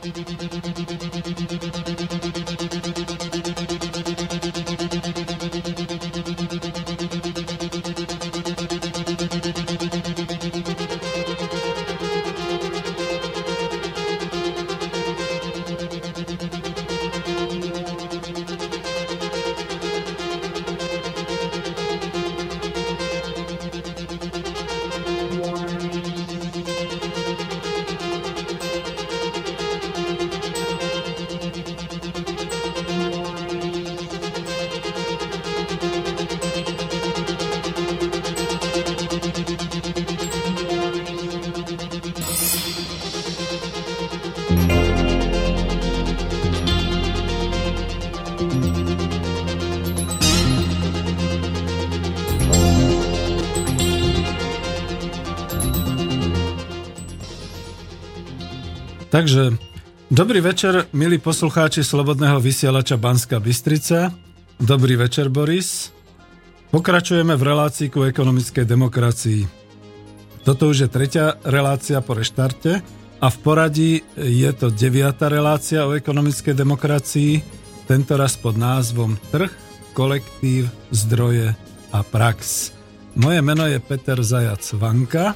Takže, dobrý večer, milí poslucháči Slobodného vysielača Banská Bystrica. Dobrý večer, Boris. Pokračujeme v relácii ku ekonomickej demokracii. Toto už je 3. relácia po reštarte a v poradí je to 9. relácia o ekonomickej demokracii, tentoraz pod názvom Trh, kolektív, zdroje a prax. Moje meno je Peter Zajac Vanka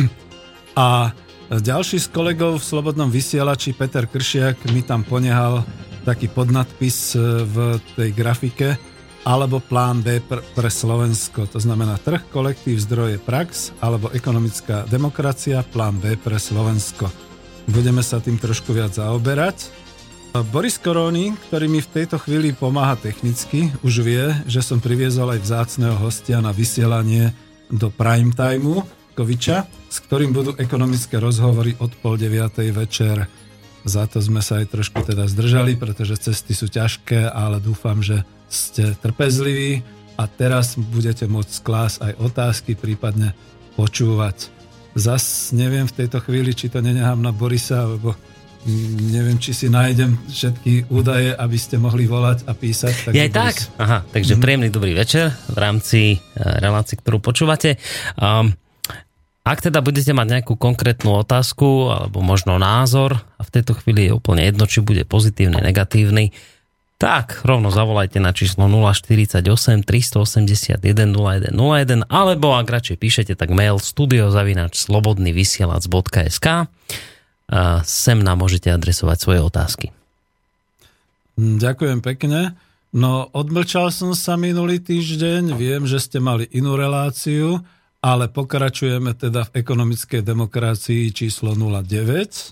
a ďalší z kolegov v Slobodnom vysielači, Peter Kršiak, mi tam ponehal taký podnadpis v tej grafike alebo plán B pre Slovensko. To znamená trh, kolektív, zdroje, prax alebo ekonomická demokracia, plán B pre Slovensko. Budeme sa tým trošku viac zaoberať. Boris Koroni, ktorý mi v tejto chvíli pomáha technicky, už vie, že som priviezol aj vzácneho hostia na vysielanie do prime timeu Koviča, s ktorým budú ekonomické rozhovory od 8:30 večer. Za to sme sa aj trošku teda zdržali, pretože cesty sú ťažké, ale dúfam, že ste trpezliví a teraz budete môcť klásť aj otázky, prípadne počúvať. Zas neviem v tejto chvíli, či to nenechám na Borisa, alebo neviem, či si nájdem všetky údaje, aby ste mohli volať a písať. Je aj tak? Aha, takže príjemný dobrý večer v rámci relácie, ktorú počúvate. Ak teda budete mať nejakú konkrétnu otázku alebo možno názor a v tejto chvíli je úplne jedno, či bude pozitívny, negatívny, tak rovno zavolajte na číslo 048 381 0101 alebo ak radšej píšete, tak mail studio@slobodnyvysielac.sk sem nám môžete adresovať svoje otázky. Ďakujem pekne. No, odmlčal som sa minulý týždeň, viem, že ste mali inú reláciu, ale pokračujeme teda v ekonomickej demokracii číslo 09.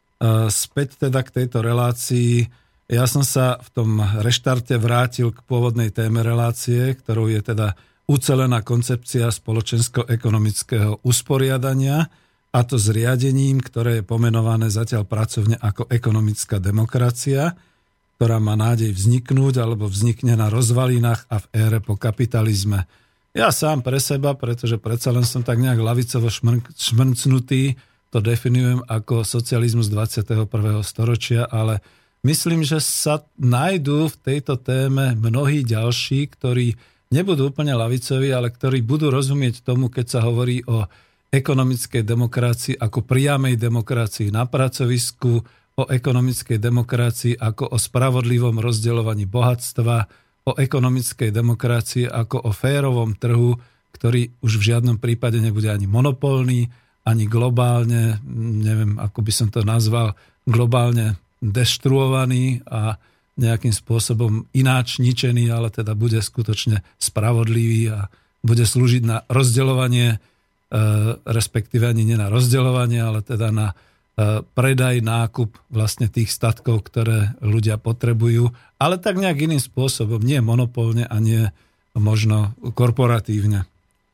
Späť teda k tejto relácii. Ja som sa v tom reštarte vrátil k pôvodnej téme relácie, ktorou je teda ucelená koncepcia spoločensko-ekonomického usporiadania, a to s riadením, ktoré je pomenované zatiaľ pracovne ako ekonomická demokracia, ktorá má nádej vzniknúť alebo vznikne na rozvalinách a v ére po kapitalizme. Ja sám pre seba, pretože predsa len som tak nejak lavicovo šmrncnutý, to definujem ako socializmus 21. storočia, ale myslím, že sa nájdú v tejto téme mnohí ďalší, ktorí nebudú úplne lavicoví, ale ktorí budú rozumieť tomu, keď sa hovorí o ekonomickej demokracii ako priamej demokracii na pracovisku, o ekonomickej demokracii ako o spravodlivom rozdeľovaní bohatstva, o ekonomickej demokracii ako o férovom trhu, ktorý už v žiadnom prípade nebude ani monopolný, ani globálne, neviem, ako by som to nazval, globálne deštruovaný a nejakým spôsobom ináč ničený, ale teda bude skutočne spravodlivý a bude slúžiť na rozdeľovanie, respektíve ani nie na rozdeľovanie, ale teda na predaj, nákup vlastne tých statkov, ktoré ľudia potrebujú, ale tak nejak iným spôsobom, nie monopolne a nie možno korporatívne.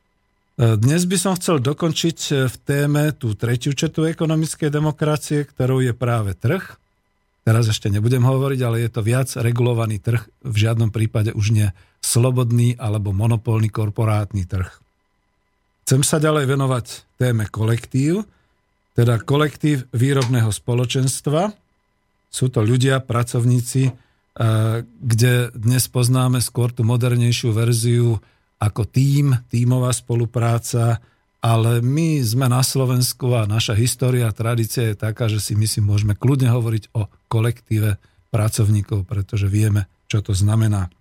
Dnes by som chcel dokončiť v téme tú tretiu četu ekonomickej demokracie, ktorou je práve trh. Teraz ešte nebudem hovoriť, ale je to viac regulovaný trh, v žiadnom prípade už nie slobodný alebo monopolný korporátny trh. Chcem sa ďalej venovať téme kolektív, teda kolektív výrobného spoločenstva. Sú to ľudia, pracovníci, kde dnes poznáme skôr tú modernejšiu verziu ako tímová spolupráca, ale my sme na Slovensku a naša história a tradícia je taká, že si my si môžeme kľudne hovoriť o kolektíve pracovníkov, pretože vieme, čo to znamená.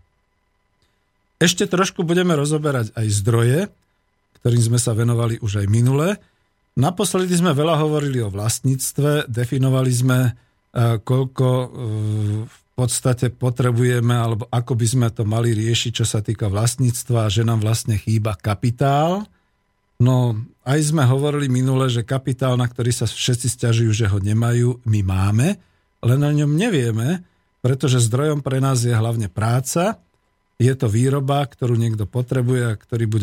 Ešte trošku budeme rozoberať aj zdroje, ktorým sme sa venovali už aj minule. Naposledy sme veľa hovorili o vlastníctve, definovali sme, koľko v podstate potrebujeme, alebo ako by sme to mali riešiť, čo sa týka vlastníctva, že nám vlastne chýba kapitál. No, aj sme hovorili minule, že kapitál, na ktorý sa všetci sťažujú, že ho nemajú, my máme, len o ňom nevieme, pretože zdrojom pre nás je hlavne práca. Je to výroba, ktorú niekto potrebuje a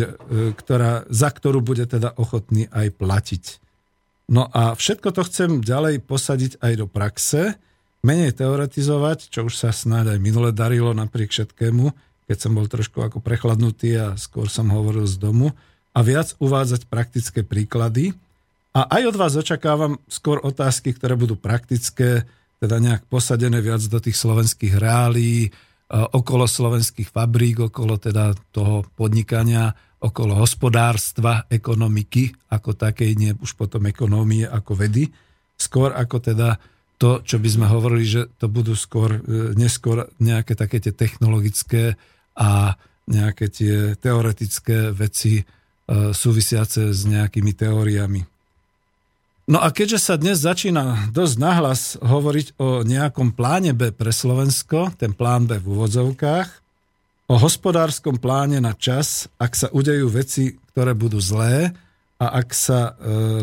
za ktorú bude teda ochotný aj platiť. No a všetko to chcem ďalej posadiť aj do praxe, menej teoretizovať, čo už sa snáď aj minule darilo napriek všetkému, keď som bol trošku ako prechladnutý a skôr som hovoril z domu, a viac uvádzať praktické príklady. A aj od vás očakávam skôr otázky, ktoré budú praktické, teda nejak posadené viac do tých slovenských reálií, okolo slovenských fabrík, okolo teda toho podnikania, okolo hospodárstva, ekonomiky ako takej, nie už potom ekonómie ako vedy, skôr ako teda to, čo by sme hovorili, že to budú neskôr nejaké také tie technologické a nejaké tie teoretické veci súvisiace s nejakými teóriami. No a keďže sa dnes začína dosť nahlas hovoriť o nejakom pláne B pre Slovensko, ten plán B v úvodzovkách, o hospodárskom pláne na čas, ak sa udejú veci, ktoré budú zlé a ak sa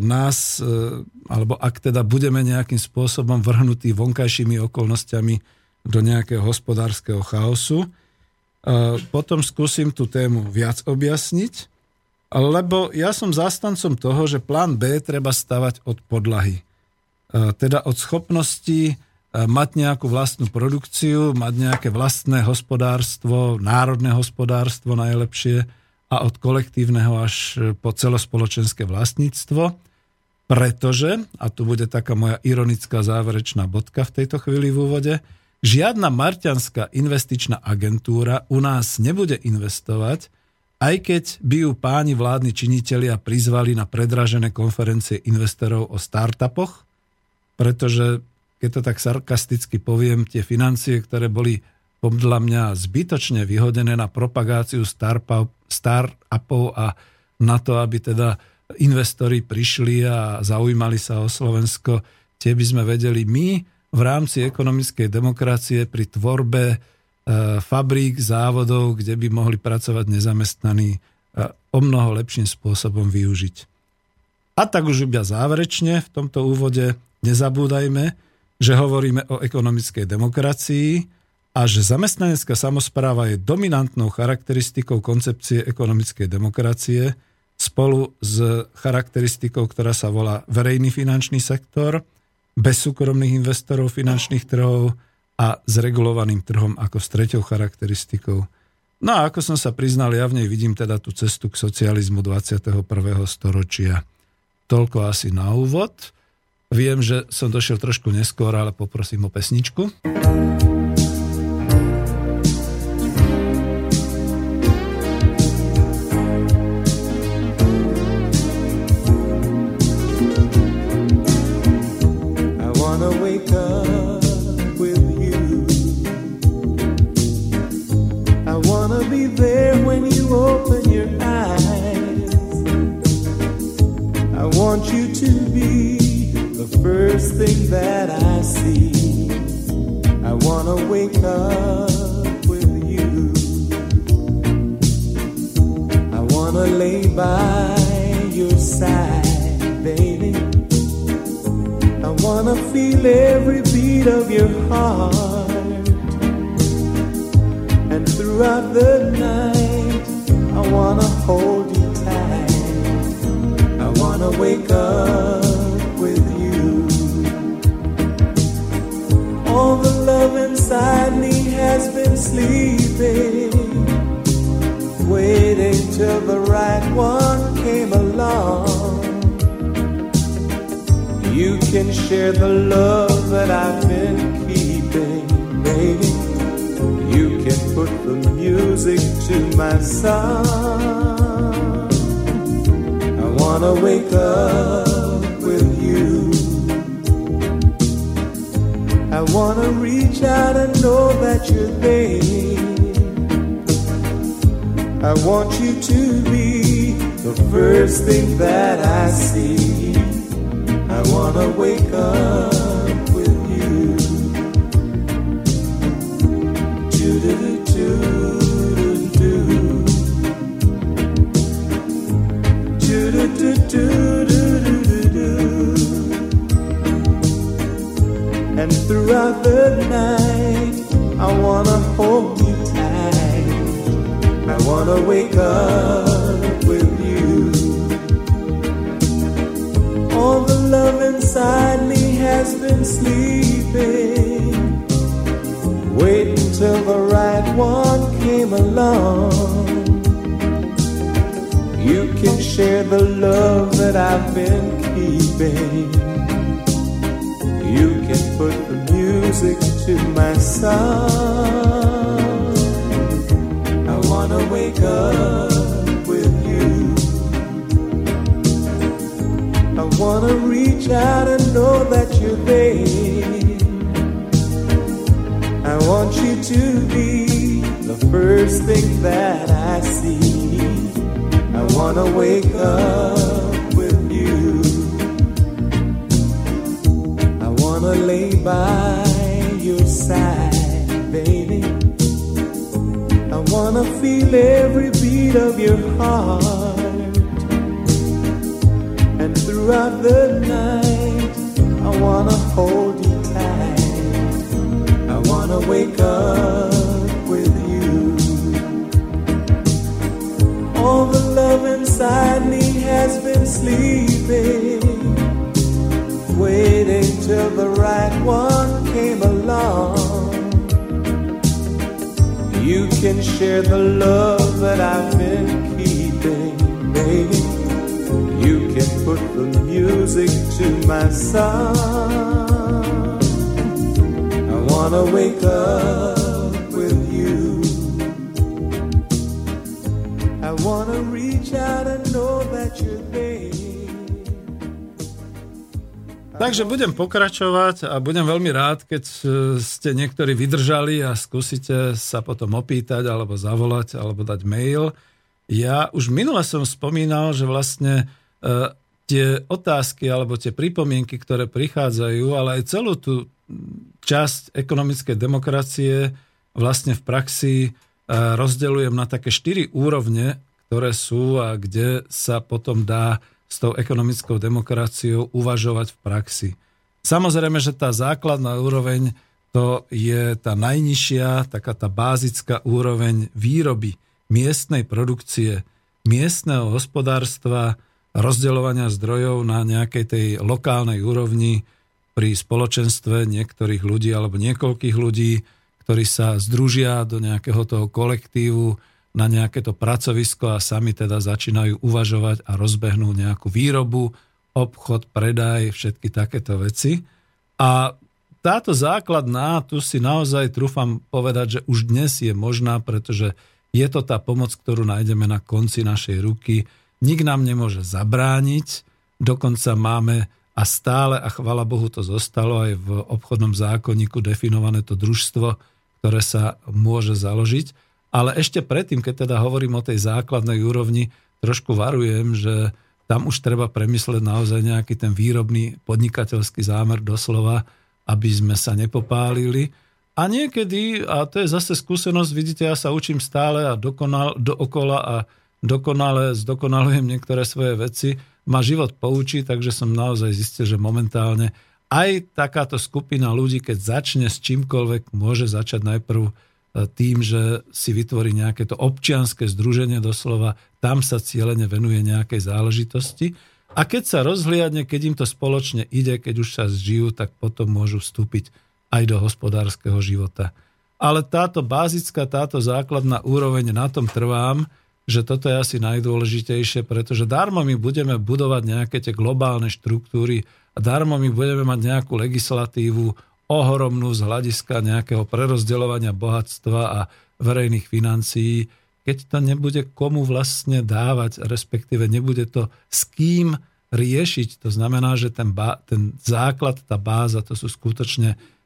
alebo ak teda budeme nejakým spôsobom vrhnutí vonkajšími okolnostiami do nejakého hospodárskeho chaosu, potom skúsim tú tému viac objasniť, lebo ja som zástancom toho, že plán B treba stavať od podlahy. Teda od schopnosti mať nejakú vlastnú produkciu, mať nejaké vlastné hospodárstvo, národné hospodárstvo najlepšie a od kolektívneho až po celospoločenské vlastníctvo, pretože, a tu bude taká moja ironická záverečná bodka v tejto chvíli v úvode, žiadna marťanská investičná agentúra u nás nebude investovať, aj keď by ju páni vládni činitelia prizvali na predražené konferencie investorov o startupoch, pretože, keď to tak sarkasticky poviem, tie financie, ktoré boli podľa mňa zbytočne vyhodené na propagáciu startupov a na to, aby teda investori prišli a zaujímali sa o Slovensko, tie by sme vedeli my v rámci ekonomickej demokracie pri tvorbe fabrík, závodov, kde by mohli pracovať nezamestnaní, o mnoho lepším spôsobom využiť. A tak už iba záverečne v tomto úvode nezabúdajme, že hovoríme o ekonomickej demokracii a že zamestnanecká samospráva je dominantnou charakteristikou koncepcie ekonomickej demokracie spolu s charakteristikou, ktorá sa volá verejný finančný sektor, bez súkromných investorov finančných trhov a s regulovaným trhom ako s treťou charakteristikou. No a ako som sa priznal, ja v nej vidím teda tú cestu k socializmu 21. storočia. Toľko asi na úvod. Viem, že som došiel trošku neskôr, ale poprosím o pesničku. I wanna reach out and know that you're there. I want you to be the first thing that I see. I wanna wake up with you. Do-do-do-do-do-do. Do-do-do-do-do-do-do. And throughout the night, I wanna hold you tight. I wanna wake up with you. All the love inside me has been sleeping, waiting till the right one came along. You can share the love that I've been keeping. You can put the music to my song. I wanna wake up with you. I wanna reach out and know that you're there. I want you to be the first thing that I see. I wanna wake up with you. I wanna lay by your side, baby. I wanna feel every beat of your heart. And throughout the night, I wanna hold you tight. I wanna wake up with you. All the love inside me has been sleeping, waiting till the right one came along. You can share the love that I've been keeping, baby. You can put the music to my song. I wanna wake up with you. I wanna reach out and know that you're there. Takže budem pokračovať a budem veľmi rád, keď ste niektorí vydržali a skúsite sa potom opýtať, alebo zavolať, alebo dať mail. Ja už minule som spomínal, že vlastne tie otázky alebo tie pripomienky, ktoré prichádzajú, ale aj celú tú časť ekonomickej demokracie vlastne v praxi rozdeľujem na také 4 úrovne, ktoré sú a kde sa potom dá s tou ekonomickou demokraciou uvažovať v praxi. Samozrejme, že tá základná úroveň to je tá najnižšia, taká tá bázická úroveň výroby, miestnej produkcie, miestneho hospodárstva, rozdeľovania zdrojov na nejakej tej lokálnej úrovni pri spoločenstve niektorých ľudí alebo niekoľkých ľudí, ktorí sa združia do nejakého toho kolektívu na nejaké to pracovisko a sami teda začínajú uvažovať a rozbehnú nejakú výrobu, obchod, predaj, všetky takéto veci. A táto základná, tu si naozaj trúfam povedať, že už dnes je možná, pretože je to tá pomoc, ktorú nájdeme na konci našej ruky. Nik nám nemôže zabrániť, dokonca máme a stále, a chvala Bohu to zostalo aj v obchodnom zákonníku definované to družstvo, ktoré sa môže založiť. Ale ešte predtým, keď teda hovorím o tej základnej úrovni, trošku varujem, že tam už treba premysleť naozaj nejaký ten výrobný podnikateľský zámer doslova, aby sme sa nepopálili. A niekedy, a to je zase skúsenosť, vidíte, ja sa učím stále a dookola a dokonale zdokonalujem niektoré svoje veci, ma život poučí, takže som naozaj zistil, že momentálne aj takáto skupina ľudí, keď začne s čímkoľvek, môže začať najprv tým, že si vytvorí nejaké to občianske združenie doslova, tam sa cieľene venuje nejakej záležitosti a keď sa rozhliadne, keď im to spoločne ide, keď už sa zžijú, tak potom môžu vstúpiť aj do hospodárskeho života. Ale táto bázická, táto základná úroveň, na tom trvám, že toto je asi najdôležitejšie, pretože darmo my budeme budovať nejaké tie globálne štruktúry a darmo my budeme mať nejakú legislatívu ohromnú z hľadiska nejakého prerozdeľovania bohatstva a verejných financií, keď to nebude komu vlastne dávať, respektíve nebude to s kým riešiť. To znamená, že ten základ, tá báza, to sú skutočne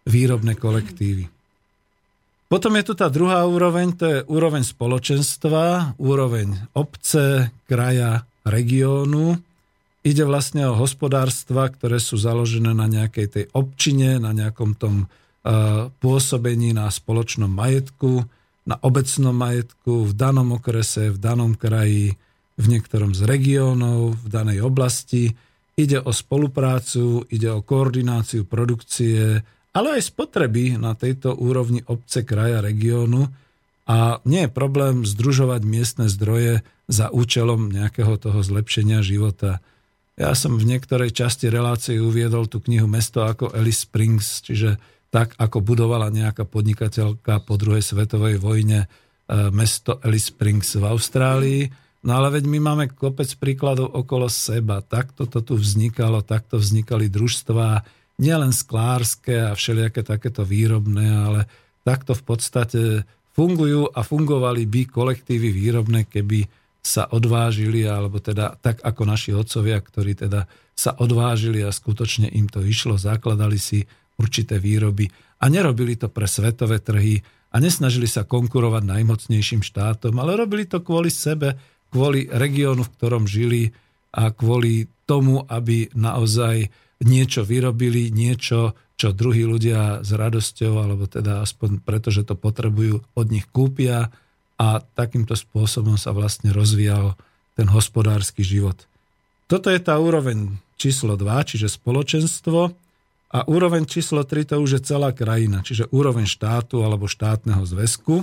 výrobné kolektívy. Potom je tu tá druhá úroveň, to je úroveň spoločenstva, úroveň obce, kraja, regiónu. Ide vlastne o hospodárstva, ktoré sú založené na nejakej tej občine, na nejakom tom pôsobení na spoločnom majetku, na obecnom majetku, v danom okrese, v danom kraji, v niektorom z regiónov, v danej oblasti. Ide o spoluprácu, ide o koordináciu produkcie, ale aj spotreby na tejto úrovni obce, kraja, regiónu. A nie je problém združovať miestne zdroje za účelom nejakého toho zlepšenia života. Ja som v niektorej časti relácie uviedol tú knihu Mesto ako Alice Springs, čiže tak, ako budovala nejaká podnikateľka po druhej svetovej vojne mesto Alice Springs v Austrálii. No ale veď my máme kopec príkladov okolo seba. Takto to tu vznikalo, takto vznikali družstvá, nielen sklárske a všelijaké takéto výrobné, ale takto v podstate fungujú a fungovali by kolektívy výrobné, keby sa odvážili, alebo teda tak ako naši otcovia, ktorí teda sa odvážili a skutočne im to išlo, zakladali si určité výroby a nerobili to pre svetové trhy a nesnažili sa konkurovať najmocnejším štátom, ale robili to kvôli sebe, kvôli regiónu, v ktorom žili a kvôli tomu, aby naozaj niečo vyrobili, niečo, čo druhí ľudia s radosťou, alebo teda aspoň preto, že to potrebujú, od nich kúpia a takýmto spôsobom sa vlastne rozvíjal ten hospodársky život. Toto je tá úroveň číslo 2, čiže spoločenstvo, a úroveň číslo 3 to už je celá krajina, čiže úroveň štátu alebo štátneho zväzku.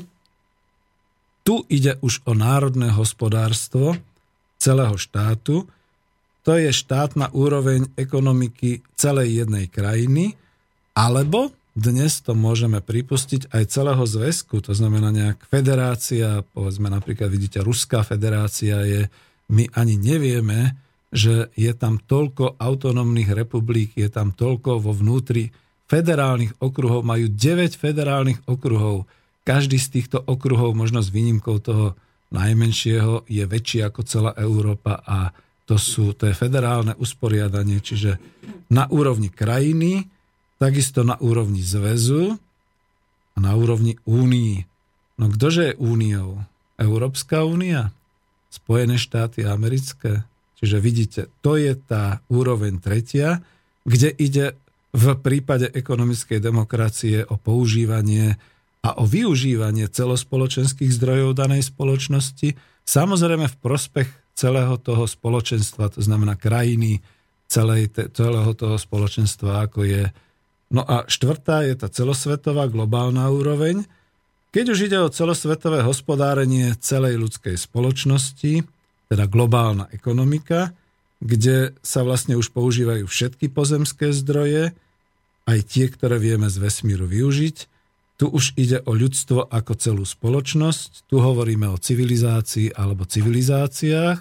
Tu ide už o národné hospodárstvo celého štátu. To je štátna úroveň ekonomiky celej jednej krajiny, alebo dnes to môžeme pripustiť aj celého zväzku, to znamená nejak federácia, povedzme napríklad vidíte, Ruská federácia je, my ani nevieme, že je tam toľko autonómnych republik, je tam toľko vo vnútri federálnych okruhov, majú 9 federálnych okruhov. Každý z týchto okruhov, možno s výnimkou toho najmenšieho, je väčší ako celá Európa a to je federálne usporiadanie, čiže na úrovni krajiny, takisto na úrovni zväzu a na úrovni únii. No ktože je úniou? Európska únia? Spojené štáty americké? Čiže vidíte, to je tá úroveň 3, kde ide v prípade ekonomickej demokracie o používanie a o využívanie celospoločenských zdrojov danej spoločnosti, samozrejme v prospech celého toho spoločenstva, to znamená krajiny, celého toho spoločenstva, ako je. No a 4 je tá celosvetová globálna úroveň, keď už ide o celosvetové hospodárenie celej ľudskej spoločnosti, teda globálna ekonomika, kde sa vlastne už používajú všetky pozemské zdroje, aj tie, ktoré vieme z vesmíru využiť. Tu už ide o ľudstvo ako celú spoločnosť, tu hovoríme o civilizácii alebo civilizáciách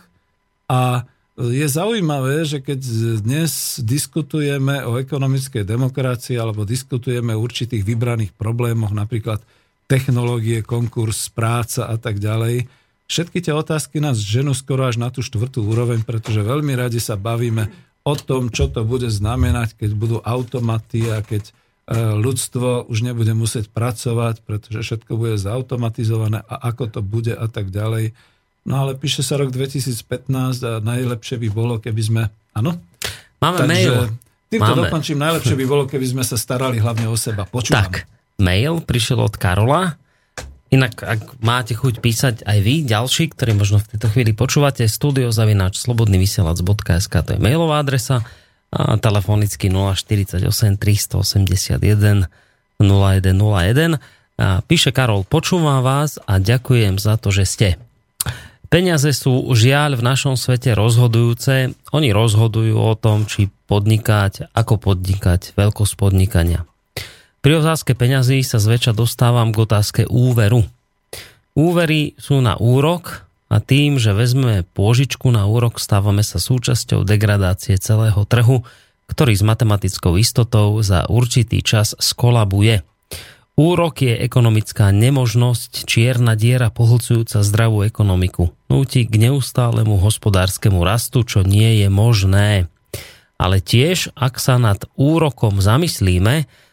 a je zaujímavé, že keď dnes diskutujeme o ekonomickej demokracii alebo diskutujeme o určitých vybraných problémoch, napríklad technológie, konkurs, práca a tak ďalej, všetky tie otázky nás ženú skoro až na tú 4. úroveň, pretože veľmi radi sa bavíme o tom, čo to bude znamenať, keď budú automaty a keď ľudstvo už nebude musieť pracovať, pretože všetko bude zautomatizované a ako to bude a tak ďalej. No ale píše sa rok 2015 a najlepšie by bolo, keby sme... Áno? Máme mail. Týmto dokončím, najlepšie by bolo, keby sme sa starali hlavne o seba. Počúvam. Tak, mail prišiel od Karola. Inak, ak máte chuť písať aj vy, ďalší, ktorí možno v tejto chvíli počúvate, studio@slobodnyvysielac.sk, to je mailová adresa, a telefonicky 048 381 0101. A píše Karol, počúvam vás a ďakujem za to, že ste. Peniaze sú žiaľ v našom svete rozhodujúce. Oni rozhodujú o tom, či podnikať, ako podnikať, veľkosť podnikania. Pri otázke peňazí sa zväčša dostávam k otázke úveru. Úvery sú na úrok a tým, že vezmeme pôžičku na úrok, stávame sa súčasťou degradácie celého trhu, ktorý s matematickou istotou za určitý čas skolabuje. Úrok je ekonomická nemožnosť, čierna diera pohlcujúca zdravú ekonomiku. Núti k neustálemu hospodárskemu rastu, čo nie je možné. Ale tiež, ak sa nad úrokom zamyslíme,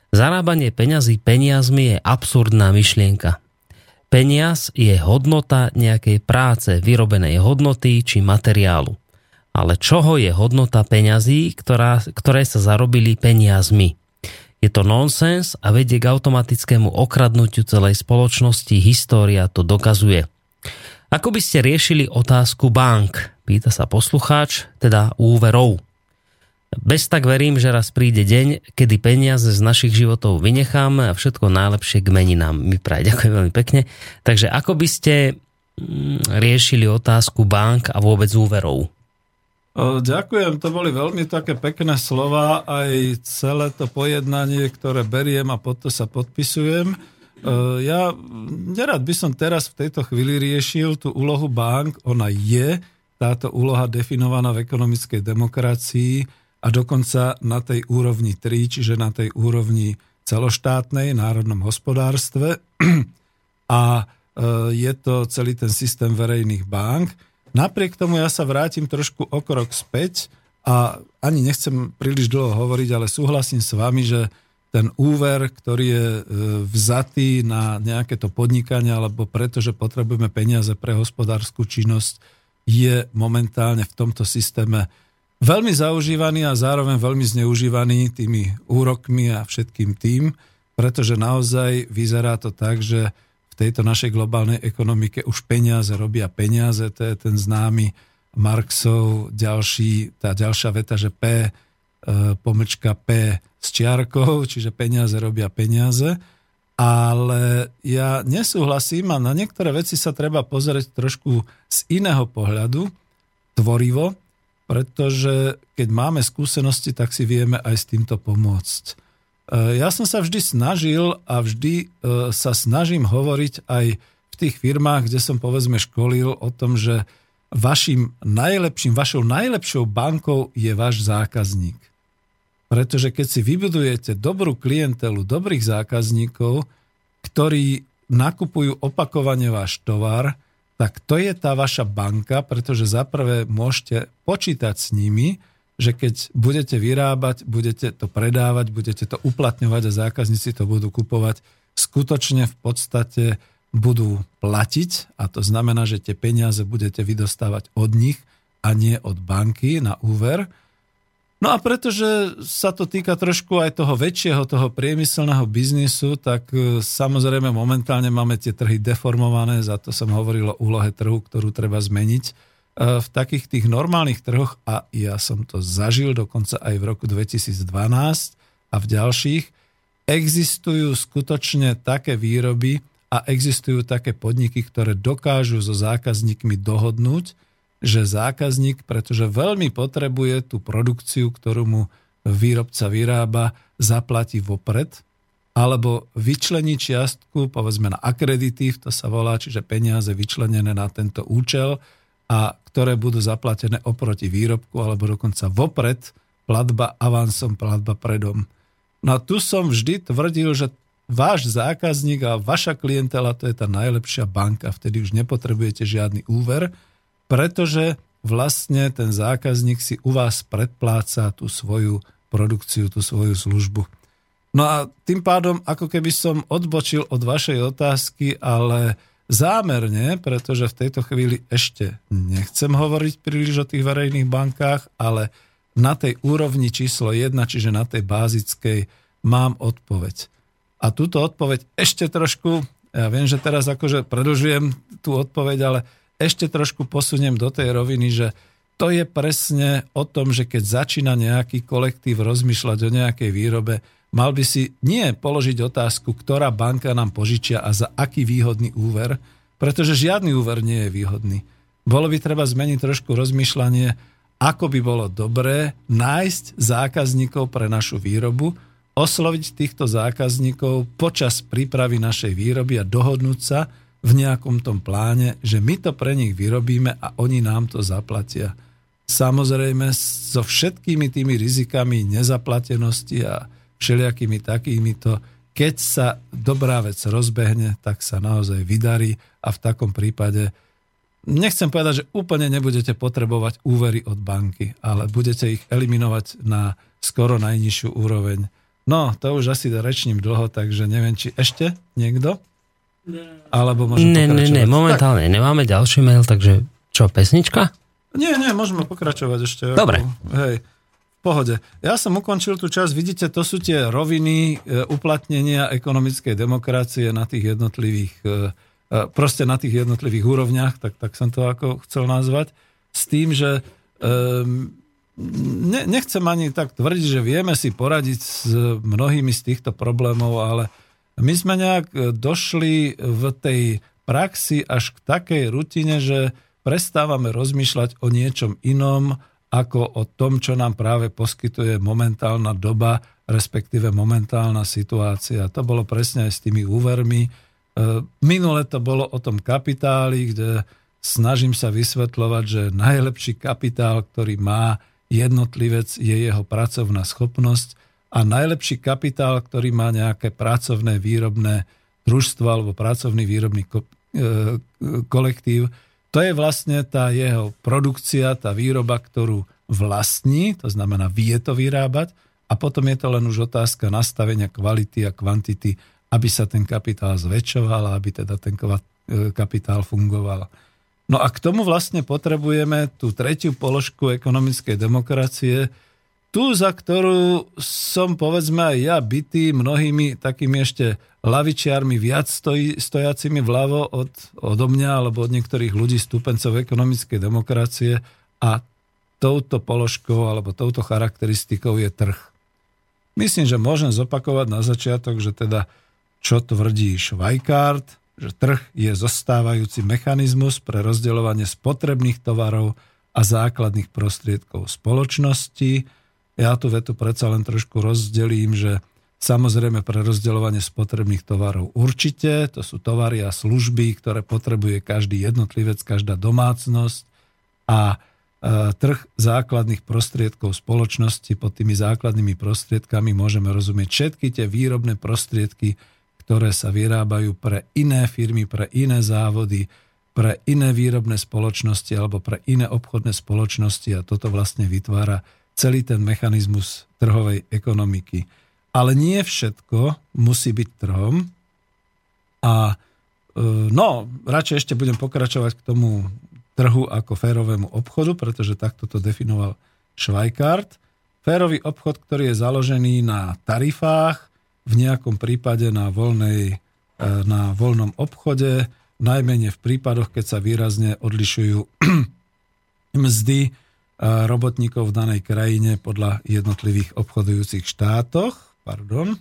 Zarábanie peňazí peniazmi je absurdná myšlienka. Peniaz je hodnota nejakej práce, vyrobenej hodnoty či materiálu. Ale čoho je hodnota peňazí, ktoré sa zarobili peniazmi? Je to nonsens a vedie k automatickému okradnutiu celej spoločnosti. História to dokazuje. Ako by ste riešili otázku bank? Pýta sa poslucháč, teda úverov. Bez tak verím, že raz príde deň, kedy peniaze z našich životov vynecháme a všetko najlepšie k meninám. My praje ďakujem veľmi pekne. Takže ako by ste riešili otázku bank a vôbec úverov? Ďakujem, to boli veľmi také pekné slova, aj celé to pojednanie, ktoré beriem a pod to sa podpisujem. Ja nerad by som teraz v tejto chvíli riešil tú úlohu bank. Ona je táto úloha definovaná v ekonomickej demokracii a dokonca na tej úrovni 3, čiže na tej úrovni celoštátnej, národnom hospodárstve. A je to celý ten systém verejných bank. Napriek tomu ja sa vrátim trošku o krok späť a ani nechcem príliš dlho hovoriť, ale súhlasím s vami, že ten úver, ktorý je vzatý na nejaké to podnikanie alebo preto, že potrebujeme peniaze pre hospodárskú činnosť, je momentálne v tomto systéme veľmi zaužívaný a zároveň veľmi zneužívaný tými úrokmi a všetkým tým, pretože naozaj vyzerá to tak, že v tejto našej globálnej ekonomike už peniaze robia peniaze. To je ten známy Marxov tá ďalšia veta, že P s čiarkou, čiže peniaze robia peniaze. Ale ja nesúhlasím a na niektoré veci sa treba pozrieť trošku z iného pohľadu, tvorivo, pretože keď máme skúsenosti, tak si vieme aj s týmto pomôcť. Ja som sa vždy snažil a vždy sa snažím hovoriť aj v tých firmách, kde som povedzme školil o tom, že vašou najlepšou bankou je váš zákazník. Pretože keď si vybudujete dobrú klientelu, dobrých zákazníkov, ktorí nakupujú opakovane váš tovar, tak to je tá vaša banka, pretože zaprvé môžete počítať s nimi, že keď budete vyrábať, budete to predávať, budete to uplatňovať a zákazníci to budú kupovať, skutočne v podstate budú platiť a to znamená, že tie peniaze budete vydostávať od nich a nie od banky na úver. No a pretože sa to týka trošku aj toho väčšieho, toho priemyselného biznisu, tak samozrejme momentálne máme tie trhy deformované, za to som hovoril o úlohe trhu, ktorú treba zmeniť v takých tých normálnych trhoch a ja som to zažil dokonca aj v roku 2012 a v ďalších. Existujú skutočne také výroby a existujú také podniky, ktoré dokážu so zákazníkmi dohodnúť, že zákazník, pretože veľmi potrebuje tú produkciu, ktorú mu výrobca vyrába, zaplatí vopred, alebo vyčlení čiastku, povedzme na akreditív, to sa volá, čiže peniaze vyčlenené na tento účel a ktoré budú zaplatené oproti výrobku, alebo dokonca vopred, platba avansom, platba predom. No a tu som vždy tvrdil, že váš zákazník a vaša klientela, to je tá najlepšia banka, vtedy už nepotrebujete žiadny úver, pretože vlastne ten zákazník si u vás predpláca tú svoju produkciu, tú svoju službu. No a tým pádom, ako keby som odbočil od vašej otázky, ale zámerne, pretože v tejto chvíli ešte nechcem hovoriť príliš o tých verejných bankách, ale na tej úrovni číslo 1, čiže na tej bázickej, mám odpoveď. A túto odpoveď ešte trošku, ja viem, že teraz akože predĺžujem tú odpoveď, ale ešte trošku posuniem do tej roviny, že to je presne o tom, že keď začína nejaký kolektív rozmýšľať o nejakej výrobe, mal by si nie položiť otázku, ktorá banka nám požičia a za aký výhodný úver, pretože žiadny úver nie je výhodný. Bolo by treba zmeniť trošku rozmýšľanie, ako by bolo dobré nájsť zákazníkov pre našu výrobu, osloviť týchto zákazníkov počas prípravy našej výroby a dohodnúť sa v nejakom tom pláne, že my to pre nich vyrobíme a oni nám to zaplatia. Samozrejme so všetkými tými rizikami nezaplatenosti a všelijakými takýmito, keď sa dobrá vec rozbehne, tak sa naozaj vydarí a v takom prípade nechcem povedať, že úplne nebudete potrebovať úvery od banky, ale budete ich eliminovať na skoro najnižšiu úroveň. No, to už asi rečním dlho, takže neviem, či ešte niekto? Alebo môžem pokračovať? Ne, momentálne nemáme ďalší mail, takže čo, pesnička? Nie, môžeme pokračovať ešte. Dobre. Hej, v pohode. Ja som ukončil tú časť, vidíte, to sú tie roviny uplatnenia ekonomickej demokracie na tých jednotlivých, proste na tých jednotlivých úrovniach, tak som to ako chcel nazvať, s tým, že nechcem ani tak tvrdiť, že vieme si poradiť s mnohými z týchto problémov, ale my sme nejak došli v tej praxi až k takej rutine, že prestávame rozmýšľať o niečom inom, ako o tom, čo nám práve poskytuje momentálna doba, respektíve momentálna situácia. To bolo presne aj s tými úvermi. Minule to bolo o tom kapitáli, kde snažím sa vysvetľovať, že najlepší kapitál, ktorý má jednotlivec, je jeho pracovná schopnosť a najlepší kapitál, ktorý má nejaké pracovné výrobné družstvo alebo pracovný výrobný kolektív, to je vlastne tá jeho produkcia, tá výroba, ktorú vlastní, to znamená vie to vyrábať a potom je to len už otázka nastavenia kvality a kvantity, aby sa ten kapitál zväčšoval a aby teda ten kapitál fungoval. No a k tomu vlastne potrebujeme tú tretiu položku ekonomickej demokracie, tú, za ktorú som, povedzme, aj ja bitý mnohými takými ešte lavičiarmi viac stojacimi vľavo odo mňa alebo od niektorých ľudí stúpencov ekonomickej demokracie a touto položkou alebo touto charakteristikou je trh. Myslím, že môžem zopakovať na začiatok, že teda čo tvrdí Schweikart, že trh je zostávajúci mechanizmus pre rozdeľovanie spotrebných tovarov a základných prostriedkov spoločnosti. Ja tú vetu predsa len trošku rozdelím, že samozrejme pre rozdeľovanie spotrebných tovarov určite, to sú tovary a služby, ktoré potrebuje každý jednotlivec, každá domácnosť a trh základných prostriedkov spoločnosti. Pod tými základnými prostriedkami môžeme rozumieť všetky tie výrobné prostriedky, ktoré sa vyrábajú pre iné firmy, pre iné závody, pre iné výrobné spoločnosti alebo pre iné obchodné spoločnosti a toto vlastne vytvára celý ten mechanizmus trhovej ekonomiky. Ale nie všetko musí byť trhom a radšej ešte budem pokračovať k tomu trhu ako férovému obchodu, pretože takto to definoval Schweikart. Férový obchod, ktorý je založený na tarifách, v nejakom prípade na voľnom obchode, najmenej v prípadoch, keď sa výrazne odlišujú mzdy robotníkov v danej krajine podľa jednotlivých obchodujúcich štátoch. Pardon.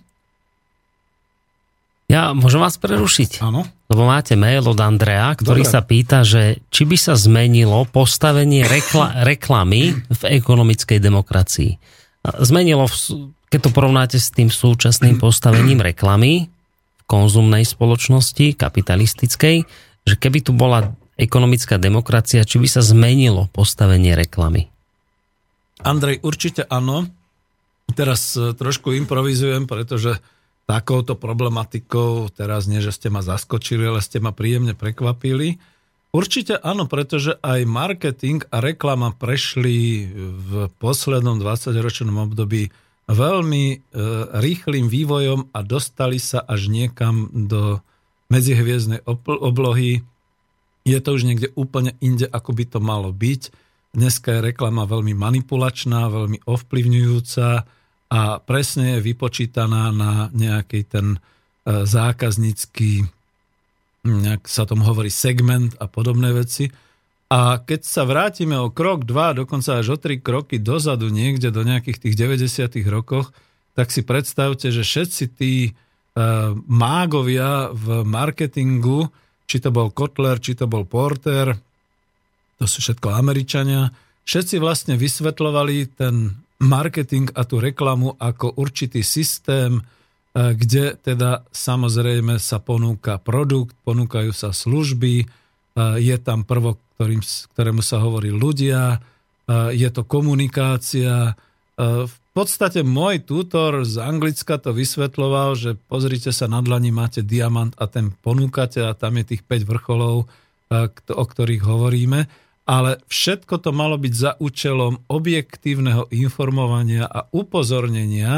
Ja môžem vás prerušiť? Áno. Lebo máte mail od Andrea, ktorý sa pýta, že či by sa zmenilo postavenie reklamy v ekonomickej demokracii. Zmenilo, keď to porovnáte s tým súčasným postavením reklamy v konzumnej spoločnosti, kapitalistickej, že keby tu bola ekonomická demokracia, či by sa zmenilo postavenie reklamy? Andrej, určite áno. Teraz trošku improvizujem, pretože takouto problematikou, teraz nie, že ste ma zaskočili, ale ste ma príjemne prekvapili. Určite áno, pretože aj marketing a reklama prešli v poslednom 20-ročnom období veľmi rýchlým vývojom a dostali sa až niekam do medzihviezdnej oblohy. Je to už niekde úplne inde, ako by to malo byť. Dneska je reklama veľmi manipulačná, veľmi ovplyvňujúca a presne je vypočítaná na nejaký ten zákaznícky, nejak sa tomu hovorí, segment a podobné veci. A keď sa vrátime o krok, 2, dokonca až o 3 kroky dozadu niekde do nejakých tých 90. rokoch, tak si predstavte, že všetci tí mágovia v marketingu, či to bol Kotler, či to bol Porter, to sú všetko Američania, všetci vlastne vysvetľovali ten marketing a tú reklamu ako určitý systém, kde teda samozrejme sa ponúka produkt, ponúkajú sa služby, je tam prvok, ktorému sa hovorí ľudia, je to komunikácia. V podstate môj tutor z Anglicka to vysvetľoval, že pozrite sa, na dlani máte diamant a ten ponúkate a tam je tých 5 vrcholov, o ktorých hovoríme. Ale všetko to malo byť za účelom objektívneho informovania a upozornenia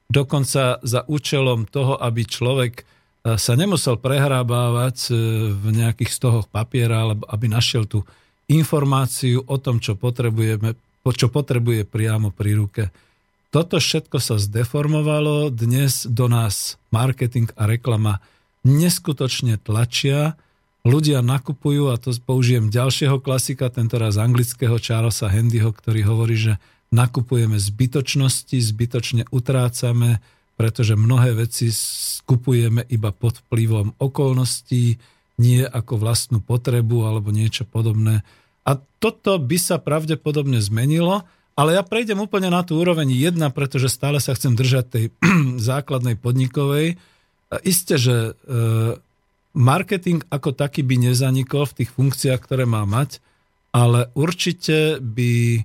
dokonca za účelom toho, aby človek sa nemusel prehrábávať v nejakých stohoch papiera, alebo aby našiel tú informáciu o tom, čo potrebuje priamo pri ruke. Toto všetko sa zdeformovalo, dnes do nás marketing a reklama neskutočne tlačia, ľudia nakupujú, a to použijem ďalšieho klasika, tentoraz anglického Charlesa Handyho, ktorý hovorí, že nakupujeme zbytočnosti, zbytočne utrácame, pretože mnohé veci kupujeme iba pod vplyvom okolností, nie ako vlastnú potrebu alebo niečo podobné. A toto by sa pravdepodobne zmenilo, ale ja prejdem úplne na tú úroveň 1, pretože stále sa chcem držať tej základnej podnikovej. Isté, že marketing ako taký by nezanikol v tých funkciách, ktoré má mať, ale určite by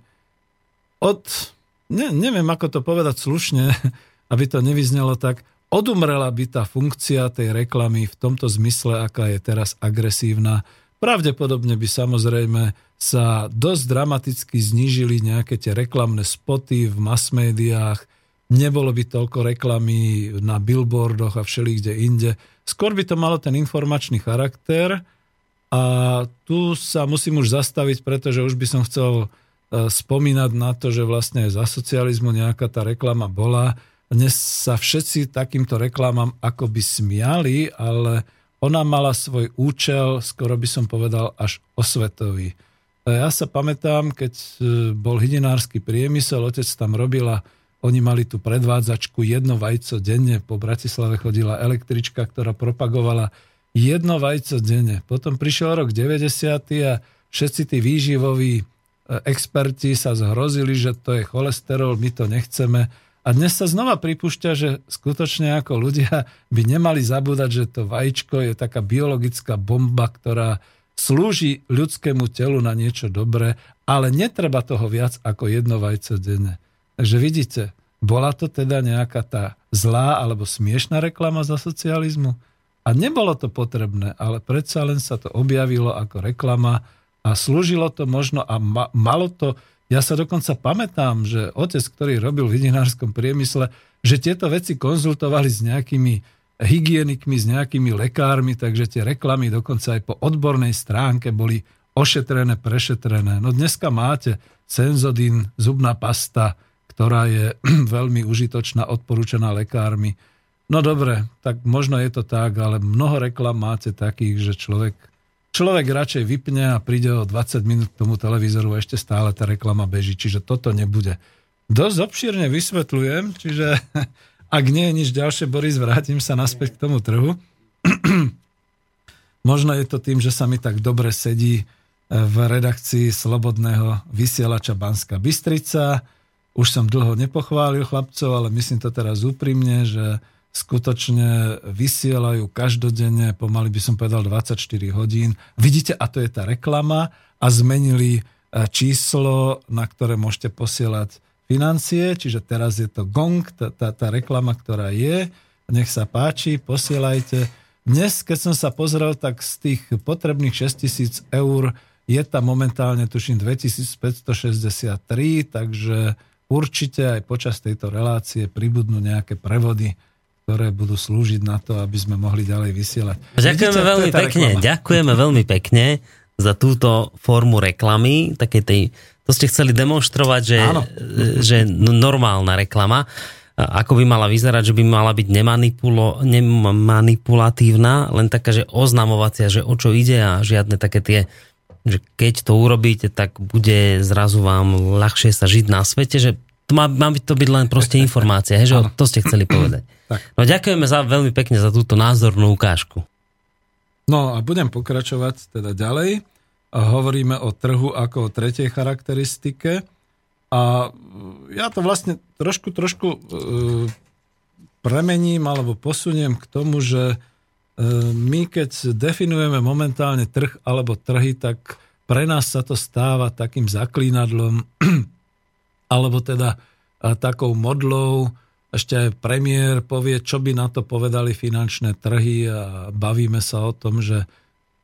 neviem ako to povedať slušne, aby to nevyznelo tak, odumrela by tá funkcia tej reklamy v tomto zmysle, aká je teraz agresívna. Pravdepodobne by samozrejme sa dosť dramaticky znížili nejaké tie reklamné spoty v mass médiách, nebolo by toľko reklamy na billboardoch a všelikde inde. Skôr by to malo ten informačný charakter a tu sa musím už zastaviť, pretože už by som chcel spomínať na to, že vlastne za socializmu nejaká tá reklama bola. Dnes sa všetci takýmto reklamám akoby smiali, ale ona mala svoj účel, skoro by som povedal, až osvetový. Ja sa pamätám, keď bol hydinársky priemysel, otec tam robil a oni mali tú predvádzačku jedno vajco denne. Po Bratislave chodila električka, ktorá propagovala jedno vajco denne. Potom prišiel rok 90. a všetci tí výživoví experti sa zhrozili, že to je cholesterol, my to nechceme. A dnes sa znova pripúšťa, že skutočne ako ľudia by nemali zabúdať, že to vajíčko je taká biologická bomba, ktorá slúži ľudskému telu na niečo dobré, ale netreba toho viac ako jedno vajce denne. Takže vidíte, bola to teda nejaká tá zlá alebo smiešná reklama za socializmu? A nebolo to potrebné, ale predsa len sa to objavilo ako reklama a slúžilo to možno a malo to. Ja sa dokonca pamätám, že otec, ktorý robil v hydinárskom priemysle, že tieto veci konzultovali s nejakými hygienikmi, s nejakými lekármi, takže tie reklamy dokonca aj po odbornej stránke boli ošetrené, prešetrené. No dneska máte Senzodin, zubná pasta, ktorá je veľmi užitočná, odporúčaná lekármi. No dobre, tak možno je to tak, ale mnoho reklam máte takých, že človek radšej vypne a príde o 20 minút k tomu televízoru a ešte stále tá reklama beží. Čiže toto nebude. Dosť obšírne vysvetľujem, čiže ak nie je nič ďalšie, Boris, vrátim sa naspäť k tomu trhu. Možno je to tým, že sa mi tak dobre sedí v redakcii Slobodného vysielača Banská Bystrica. Už som dlho nepochválil chlapcov, ale myslím to teraz úprimne, že skutočne vysielajú každodenne, pomaly by som povedal 24 hodín. Vidíte, a to je tá reklama a zmenili číslo, na ktoré môžete posielať financie, čiže teraz je to gong, tá reklama, ktorá je. Nech sa páči, posielajte. Dnes, keď som sa pozrel, tak z tých potrebných 6 000 eur je tam momentálne, tuším, 2563, takže určite aj počas tejto relácie pribudnú nejaké prevody, ktoré budú slúžiť na to, aby sme mohli ďalej vysielať. Ďakujeme veľmi pekne. Ďakujeme veľmi pekne za túto formu reklamy, takej tej, to ste chceli demonštrovať, že normálna reklama, ako by mala vyzerať, že by mala byť nemanipulatívna, len taká, že oznamovacia, že o čo ide a žiadne také tie, že keď to urobíte, tak bude zrazu vám ľahšie sa žiť na svete, že to má to byť len proste informácia, že to ste chceli povedať. No ďakujeme veľmi pekne za túto názornú ukážku. No a budem pokračovať teda ďalej. Hovoríme o trhu ako o tretej charakteristike a ja to vlastne trošku premením alebo posuniem k tomu, že my keď definujeme momentálne trh alebo trhy, tak pre nás sa to stáva takým zaklínadlom alebo teda takou modlou. Ešte aj premiér povie, čo by na to povedali finančné trhy a bavíme sa o tom, že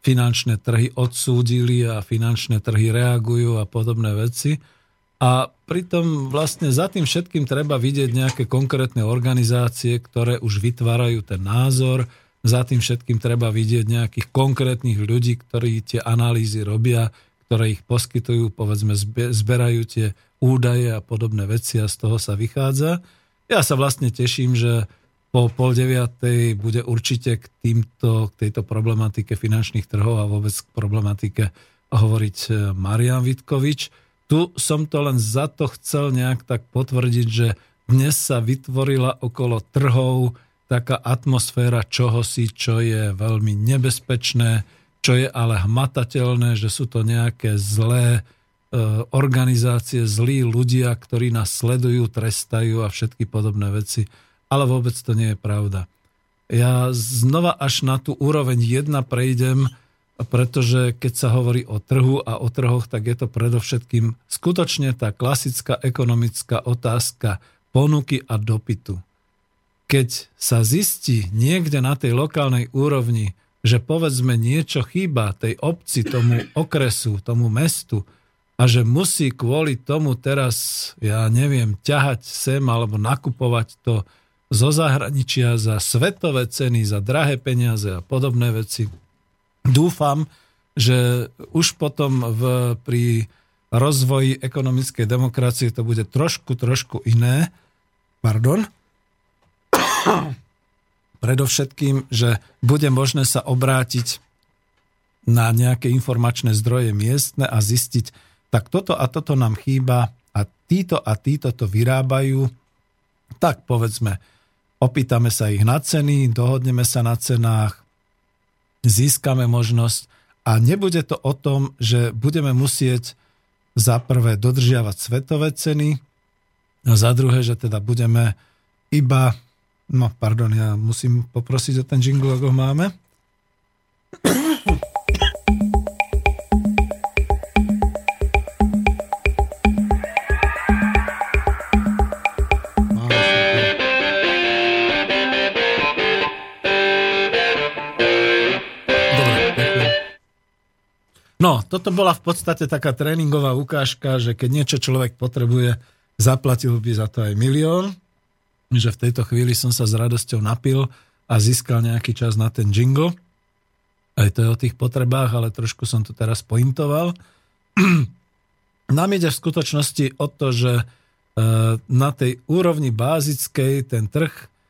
finančné trhy odsúdili a finančné trhy reagujú a podobné veci. A pritom vlastne za tým všetkým treba vidieť nejaké konkrétne organizácie, ktoré už vytvárajú ten názor, za tým všetkým treba vidieť nejakých konkrétnych ľudí, ktorí tie analýzy robia, ktoré ich poskytujú, povedzme, zberajú tie údaje a podobné veci a z toho sa vychádza. Ja sa vlastne teším, že po 8:30 bude určite k tejto problematike finančných trhov a vôbec k problematike hovoriť Marián Vitkovič. Tu som to len za to chcel nejak tak potvrdiť, že dnes sa vytvorila okolo trhov taká atmosféra čohosi, čo je veľmi nebezpečné, čo je ale hmatateľné, že sú to nejaké zlé organizácie, zlí ľudia, ktorí nás sledujú, trestajú a všetky podobné veci. Ale vôbec to nie je pravda. Ja znova až na tú úroveň 1 prejdem, pretože keď sa hovorí o trhu a o trhoch, tak je to predovšetkým skutočne tá klasická ekonomická otázka ponuky a dopytu. Keď sa zistí niekde na tej lokálnej úrovni, že povedzme niečo chýba tej obci, tomu okresu, tomu mestu a že musí kvôli tomu teraz, ja neviem, ťahať sem alebo nakupovať to zo zahraničia za svetové ceny, za drahé peniaze a podobné veci. Dúfam, že už potom pri rozvoji ekonomickej demokracie to bude trošku iné. Pardon. Predovšetkým, že bude možné sa obrátiť na nejaké informačné zdroje miestne a zistiť, tak toto a toto nám chýba a títo to vyrábajú, tak povedzme, opýtame sa ich na ceny, dohodneme sa na cenách, získame možnosť a nebude to o tom, že budeme musieť za prvé dodržiavať svetové ceny a za druhé, že teda budeme iba... ja musím poprosiť o ten jingle, ako ho máme. No, toto bola v podstate taká tréningová ukážka, že keď niečo človek potrebuje, zaplatil by za to aj 1 000 000, že v tejto chvíli som sa s radosťou napil a získal nejaký čas na ten jingle. Aj to je o tých potrebách, ale trošku som to teraz pointoval. Nám ide v skutočnosti o to, že na tej úrovni bázickej ten trh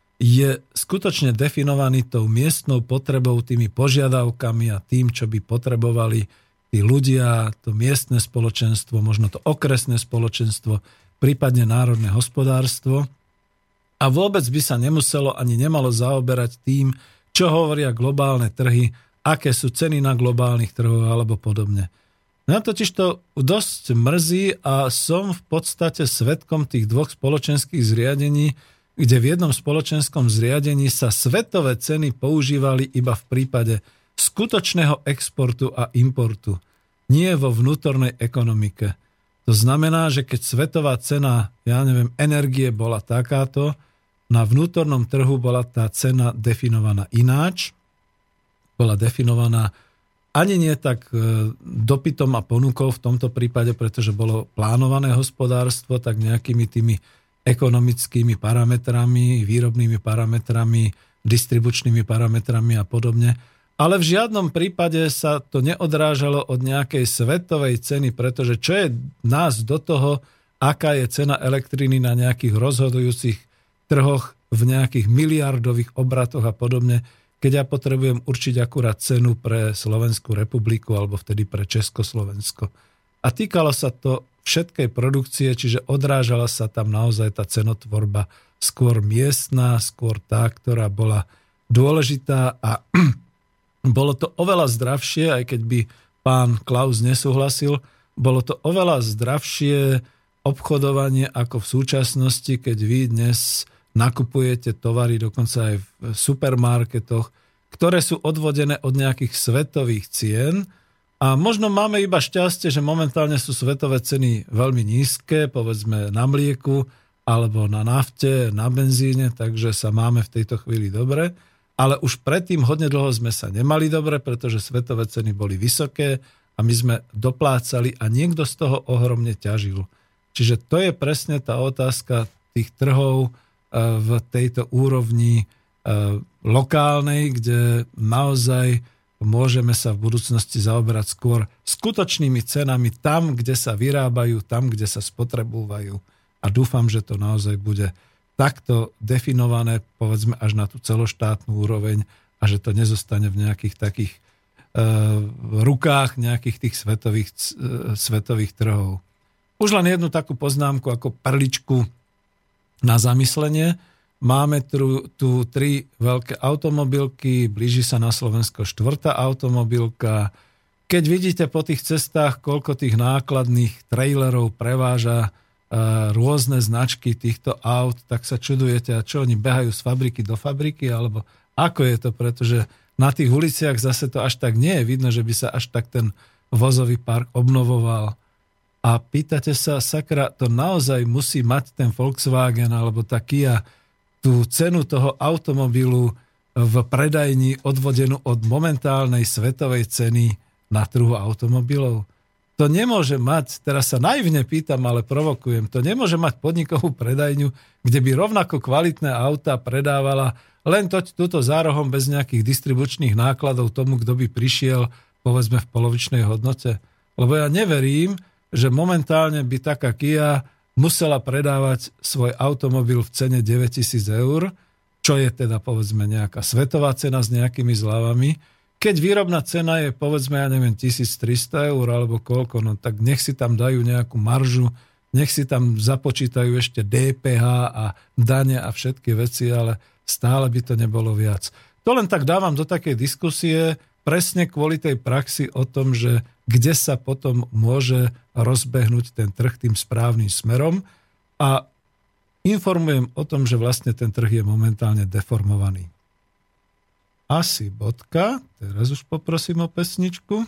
je skutočne definovaný tou miestnou potrebou, tými požiadavkami a tým, čo by potrebovali tí ľudia, to miestne spoločenstvo, možno to okresné spoločenstvo, prípadne národné hospodárstvo. A vôbec by sa nemuselo ani nemalo zaoberať tým, čo hovoria globálne trhy, aké sú ceny na globálnych trhoch alebo podobne. Mňa totiž to dosť mrzí a som v podstate svedkom tých dvoch spoločenských zriadení, kde v jednom spoločenskom zriadení sa svetové ceny používali iba v prípade skutočného exportu a importu, nie vo vnútornej ekonomike. To znamená, že keď svetová cena, energie bola takáto, na vnútornom trhu bola tá cena definovaná ináč. Bola definovaná ani nie tak dopytom a ponukou v tomto prípade, pretože bolo plánované hospodárstvo, tak nejakými tými ekonomickými parametrami, výrobnými parametrami, distribučnými parametrami a podobne. Ale v žiadnom prípade sa to neodrážalo od nejakej svetovej ceny, pretože čo je nás do toho, aká je cena elektriny na nejakých rozhodujúcich trhoch v nejakých miliardových obratoch a podobne, keď ja potrebujem určiť akurát cenu pre Slovenskú republiku alebo vtedy pre Československo. A týkalo sa to všetkej produkcie, čiže odrážala sa tam naozaj tá cenotvorba skôr miestna, skôr tá, ktorá bola dôležitá a bolo to oveľa zdravšie, aj keď by pán Klaus nesúhlasil, bolo to oveľa zdravšie obchodovanie ako v súčasnosti, keď vy dnes nakupujete tovary dokonca aj v supermarketoch, ktoré sú odvodené od nejakých svetových cien a možno máme iba šťastie, že momentálne sú svetové ceny veľmi nízke, povedzme na mlieku alebo na nafte, na benzíne, takže sa máme v tejto chvíli dobre. Ale už predtým hodne dlho sme sa nemali dobre, pretože svetové ceny boli vysoké a my sme doplácali a niekto z toho ohromne ťažil. Čiže to je presne tá otázka tých trhov v tejto úrovni lokálnej, kde naozaj môžeme sa v budúcnosti zaoberať skôr skutočnými cenami tam, kde sa vyrábajú, tam, kde sa spotrebujú. A dúfam, že to naozaj bude takto definované, povedzme až na tú celoštátnu úroveň a že to nezostane v nejakých takých rukách nejakých tých svetových trhov. Už len jednu takú poznámku ako perličku na zamyslenie. Máme tu 3 veľké automobilky, blíži sa na Slovensko 4. automobilka. Keď vidíte po tých cestách, koľko tých nákladných trailerov preváža rôzne značky týchto aut, tak sa čudujete, a čo oni behajú z fabriky do fabriky, alebo ako je to, pretože na tých uliciach zase to až tak nie je vidno, že by sa až tak ten vozový park obnovoval. A pýtate sa, sakra, to naozaj musí mať ten Volkswagen alebo tá Kia tú cenu toho automobilu v predajni odvodenú od momentálnej svetovej ceny na trhu automobilov? To nemôže mať, teraz sa naivne pýtam, ale provokujem, to nemôže mať podnikovú predajňu, kde by rovnako kvalitné auta predávala len túto zárohom bez nejakých distribučných nákladov tomu, kto by prišiel, povedzme, v polovičnej hodnote. Lebo ja neverím, že momentálne by taká Kia musela predávať svoj automobil v cene 9 000 eur, čo je teda, povedzme, nejaká svetová cena s nejakými zľavami. Keď výrobná cena je, povedzme, ja neviem, 1300 eur alebo koľko, no tak nech si tam dajú nejakú maržu, nech si tam započítajú ešte DPH a dane a všetky veci, ale stále by to nebolo viac. To len tak dávam do takej diskusie presne kvôli tej praxi o tom, že kde sa potom môže rozbehnúť ten trh tým správnym smerom, a informujem o tom, že vlastne ten trh je momentálne deformovaný. Asi bodka. Teraz už poprosím o pesničku.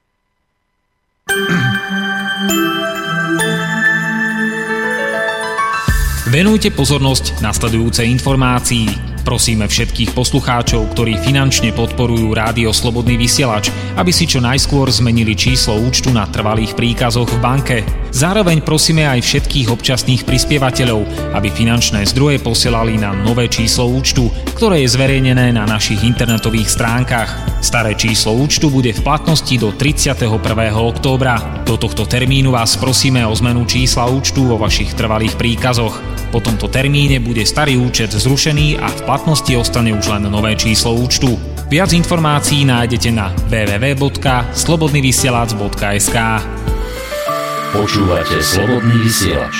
Venujte pozornosť nasledujúcej informácii. Prosíme všetkých poslucháčov, ktorí finančne podporujú Rádio Slobodný vysielač, aby si čo najskôr zmenili číslo účtu na trvalých príkazoch v banke. Zároveň prosíme aj všetkých občasných prispievateľov, aby finančné zdroje posielali na nové číslo účtu, ktoré je zverejnené na našich internetových stránkach. Staré číslo účtu bude v platnosti do 31. októbra. Do tohto termínu vás prosíme o zmenu čísla účtu vo vašich trvalých príkazoch. Po tomto termíne bude starý účet zrušený a v platnosti ostane už len nové číslo účtu. Viac informácií nájdete na www.slobodnyvysielac.sk. Počúvate Slobodný vysielač.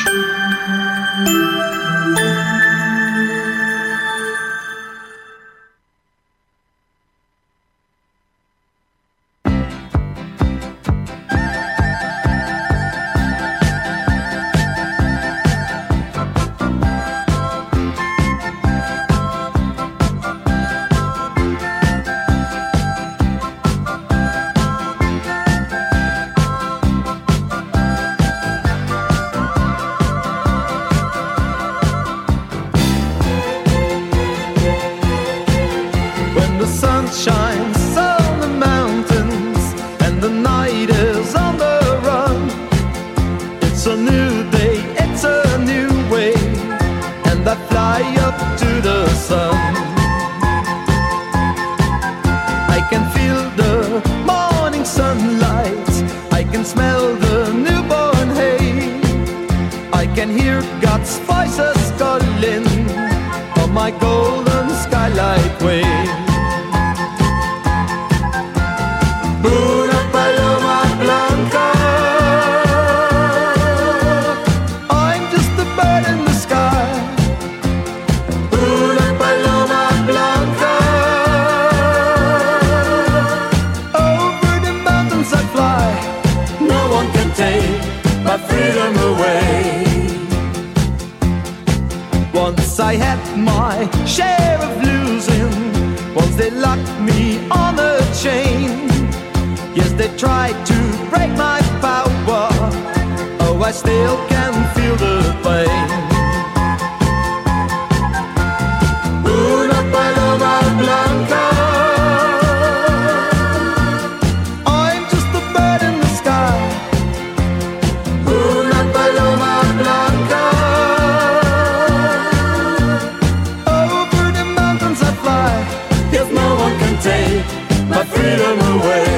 my freedom away.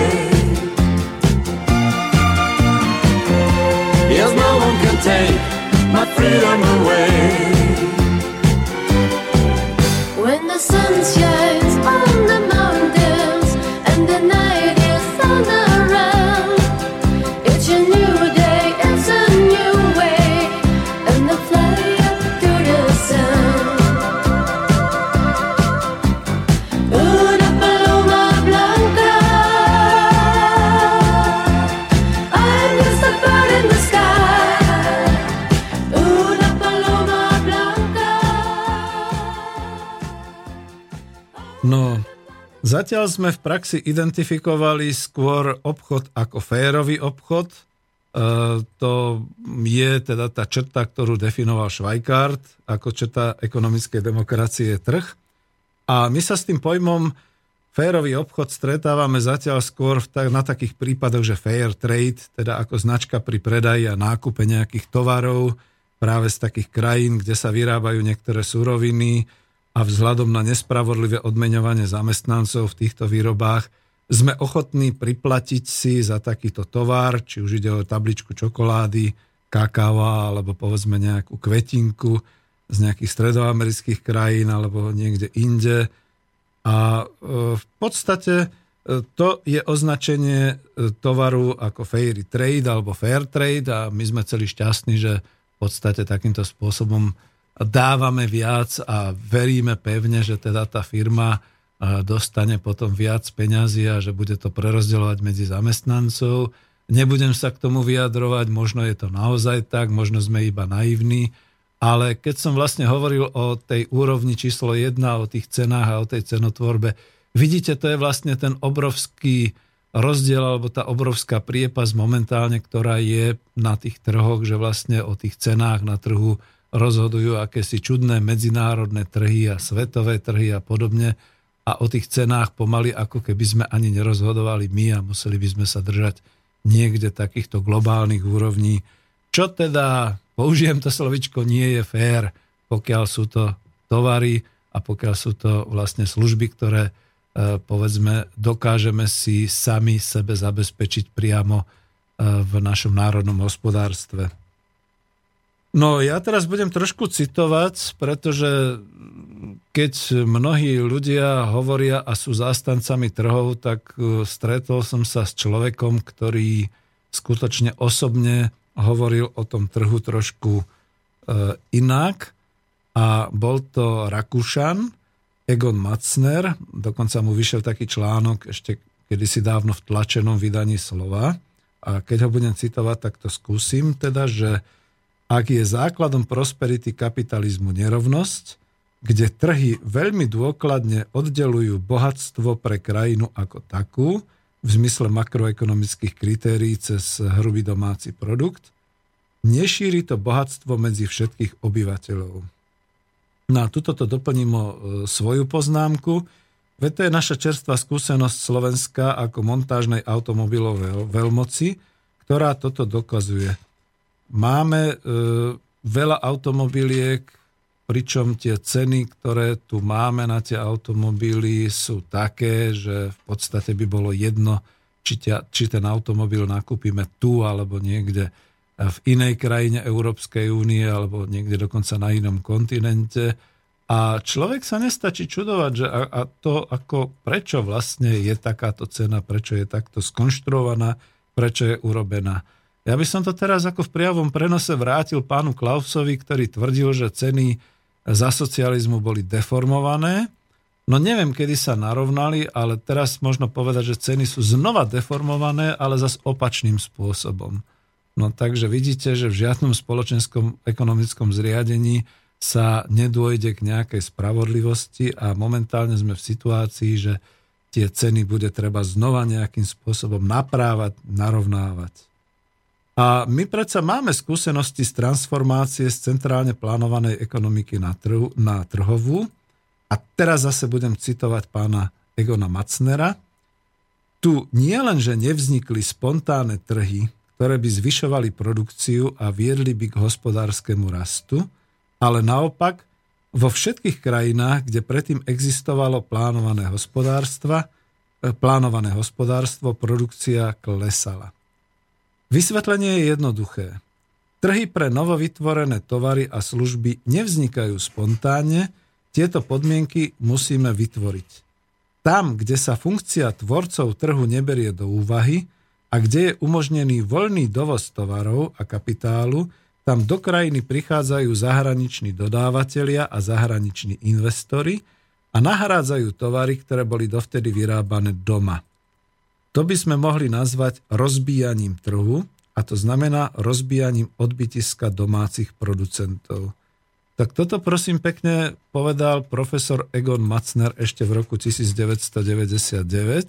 Yes, no one can take my freedom away. When the sun shines on the mountains and the night is on around, it's a new day, it's a new way, and the fly up to the sun. Una paloma blanca, I'm just a bird in the sky. Una paloma blanca. No, zatiaľ sme v praxi identifikovali skôr obchod ako férový obchod. To je teda tá črta, ktorú definoval Schweikart ako črta ekonomickej demokracie trh. A my sa s tým pojmom férový obchod stretávame zatiaľ skôr na takých prípadoch, že fair trade, teda ako značka pri predaji a nákupe nejakých tovarov práve z takých krajín, kde sa vyrábajú niektoré suroviny a vzhľadom na nespravodlivé odmeňovanie zamestnancov v týchto výrobách sme ochotní priplatiť si za takýto tovar, či už ide o tabličku čokolády, kakáva alebo povedzme nejakú kvetinku z nejakých stredoamerických krajín alebo niekde inde. A v podstate to je označenie tovaru ako fair trade alebo fair trade a my sme celí šťastní, že v podstate takýmto spôsobom dávame viac a veríme pevne, že teda tá firma dostane potom viac peňazí a že bude to prerozdeľovať medzi zamestnancov. Nebudem sa k tomu vyjadrovať, možno je to naozaj tak, možno sme iba naivní, ale keď som vlastne hovoril o tej úrovni číslo 1, o tých cenách a o tej cenotvorbe, vidíte, to je vlastne ten obrovský rozdiel alebo tá obrovská priepas momentálne, ktorá je na tých trhoch, že vlastne o tých cenách na trhu rozhodujú akési čudné medzinárodné trhy a svetové trhy a podobne a o tých cenách pomaly ako keby sme ani nerozhodovali my a museli by sme sa držať niekde takýchto globálnych úrovní. Čo teda, použijem to slovičko, nie je fér, pokiaľ sú to tovary a pokiaľ sú to vlastne služby, ktoré povedzme dokážeme si sami sebe zabezpečiť priamo v našom národnom hospodárstve. No ja teraz budem trošku citovať, pretože keď mnohí ľudia hovoria a sú zástancami trhov, tak stretol som sa s človekom, ktorý skutočne osobne hovoril o tom trhu trošku inak a bol to Rakúšan Egon Matzner, dokonca mu vyšiel taký článok ešte kedysi dávno v tlačenom vydaní Slova a keď ho budem citovať, tak to skúsim teda, že ak je základom prosperity kapitalizmu nerovnosť, kde trhy veľmi dôkladne oddelujú bohatstvo pre krajinu ako takú, v zmysle makroekonomických kritérií cez hrubý domáci produkt, nešíri to bohatstvo medzi všetkých obyvateľov. Na tuto to doplním o svoju poznámku, veď to je naša čerstvá skúsenosť Slovenska ako montážnej automobilovej veľmoci, ktorá toto dokazuje. Máme veľa automobiliek, pričom tie ceny, ktoré tu máme na tie automobily, sú také, že v podstate by bolo jedno, či ten automobil nakúpime tu alebo niekde v inej krajine Európskej únie alebo niekde dokonca na inom kontinente. A človek sa nestačí čudovať, že a to ako prečo vlastne je takáto cena, prečo je takto skonštruovaná, prečo je urobená. Ja by som to teraz ako v priavom prenose vrátil pánu Klausovi, ktorý tvrdil, že ceny za socializmu boli deformované. No neviem, kedy sa narovnali, ale teraz možno povedať, že ceny sú znova deformované, ale zas opačným spôsobom. No takže vidíte, že v žiadnom spoločenskom ekonomickom zriadení sa nedôjde k nejakej spravodlivosti a momentálne sme v situácii, že tie ceny bude treba znova nejakým spôsobom naprávať, narovnávať. A my predsa máme skúsenosti z transformácie z centrálne plánovanej ekonomiky na trhovú. A teraz zase budem citovať pána Egona Matznera. Tu nie len, že nevznikli spontánne trhy, ktoré by zvyšovali produkciu a viedli by k hospodárskemu rastu, ale naopak vo všetkých krajinách, kde predtým existovalo plánované hospodárstva, plánované hospodárstvo, produkcia klesala. Vysvetlenie je jednoduché. Trhy pre novovytvorené tovary a služby nevznikajú spontánne, tieto podmienky musíme vytvoriť. Tam, kde sa funkcia tvorcov trhu neberie do úvahy a kde je umožnený voľný dovoz tovarov a kapitálu, tam do krajiny prichádzajú zahraniční dodávatelia a zahraniční investori a nahrádzajú tovary, ktoré boli dovtedy vyrábané doma. To by sme mohli nazvať rozbíjaním trhu, a to znamená rozbíjaním odbytiska domácich producentov. Tak toto prosím pekne povedal profesor Egon Matzner ešte v roku 1999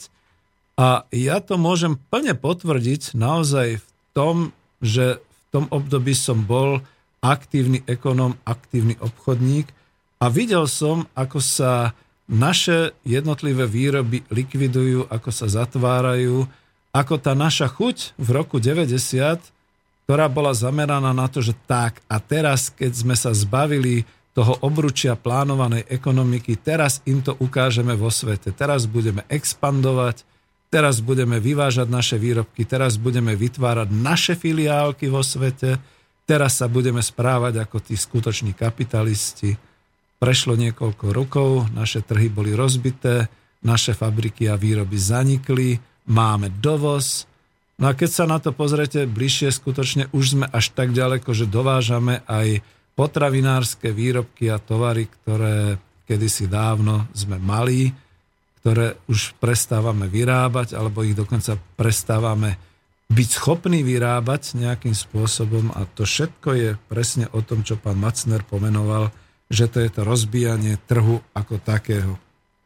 a ja to môžem plne potvrdiť naozaj v tom, že v tom období som bol aktívny ekonóm, aktívny obchodník a videl som, ako sa naše jednotlivé výroby likvidujú, ako sa zatvárajú, ako tá naša chuť v roku 90, ktorá bola zameraná na to, že tak a teraz, keď sme sa zbavili toho obručia plánovanej ekonomiky, teraz im to ukážeme vo svete. Teraz budeme expandovať, teraz budeme vyvážať naše výrobky, teraz budeme vytvárať naše filiálky vo svete, teraz sa budeme správať ako tí skutoční kapitalisti. Prešlo niekoľko rokov, naše trhy boli rozbité, naše fabriky a výroby zanikli, máme dovoz. No a keď sa na to pozriete bližšie, skutočne už sme až tak ďaleko, že dovážame aj potravinárske výrobky a tovary, ktoré kedysi dávno sme mali, ktoré už prestávame vyrábať, alebo ich dokonca prestávame byť schopní vyrábať nejakým spôsobom. A to všetko je presne o tom, čo pán Matzner pomenoval, že to je to rozbíjanie trhu ako takého.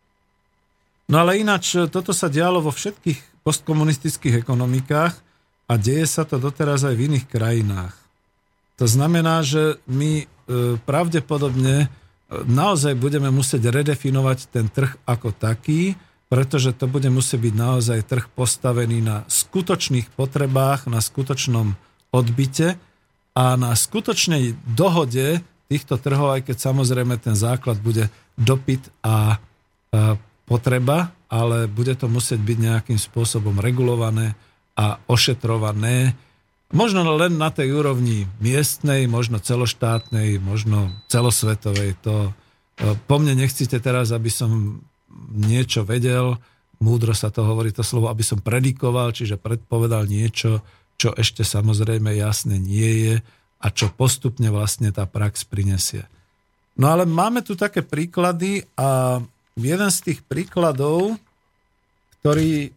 No ale ináč, toto sa dialo vo všetkých postkomunistických ekonomikách a deje sa to doteraz aj v iných krajinách. To znamená, že my pravdepodobne naozaj budeme musieť redefinovať ten trh ako taký, pretože to bude musieť byť naozaj trh postavený na skutočných potrebách, na skutočnom odbyte a na skutočnej dohode týchto trhov, aj keď samozrejme ten základ bude dopyt a potreba, ale bude to musieť byť nejakým spôsobom regulované a ošetrované. Možno len na tej úrovni miestnej, možno celoštátnej, možno celosvetovej. To po mne nechcete teraz, aby som niečo vedel, múdro sa to hovorí to slovo, aby som predikoval, čiže predpovedal niečo, čo ešte samozrejme jasne nie je a čo postupne vlastne tá prax prinesie. No ale máme tu také príklady a jeden z tých príkladov, ktorý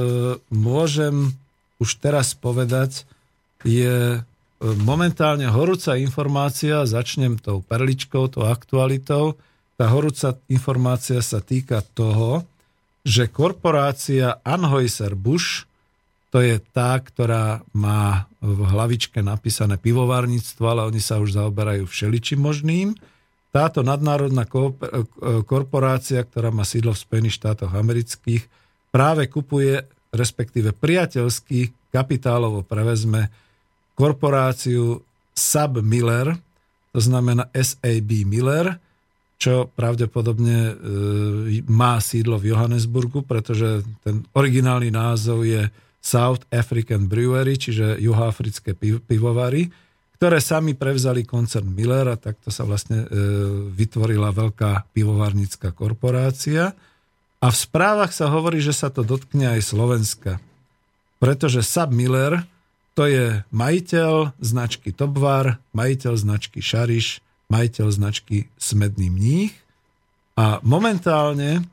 môžem už teraz povedať, je momentálne horúca informácia, začnem tou perličkou, tou aktualitou. Tá horúca informácia sa týka toho, že korporácia Anheuser-Busch, to je tá, ktorá má v hlavičke napísané pivovárnictvo, ale oni sa už zaoberajú všeličím možným. Táto nadnárodná korporácia, ktorá má sídlo v Spojených štátoch amerických, práve kupuje, respektíve priateľsky kapitálovo prevezme korporáciu SAB Miller, to znamená SAB Miller, čo pravdepodobne má sídlo v Johannesburgu, pretože ten originálny názov je South African Brewery, čiže juhoafrické pivovary, ktoré sami prevzali koncern Miller a takto sa vlastne vytvorila veľká pivovarnická korporácia. A v správach sa hovorí, že sa to dotkne aj Slovenska. Pretože SAB Miller to je majiteľ značky Topvar, majiteľ značky Šariš, majiteľ značky Smedný mních a momentálne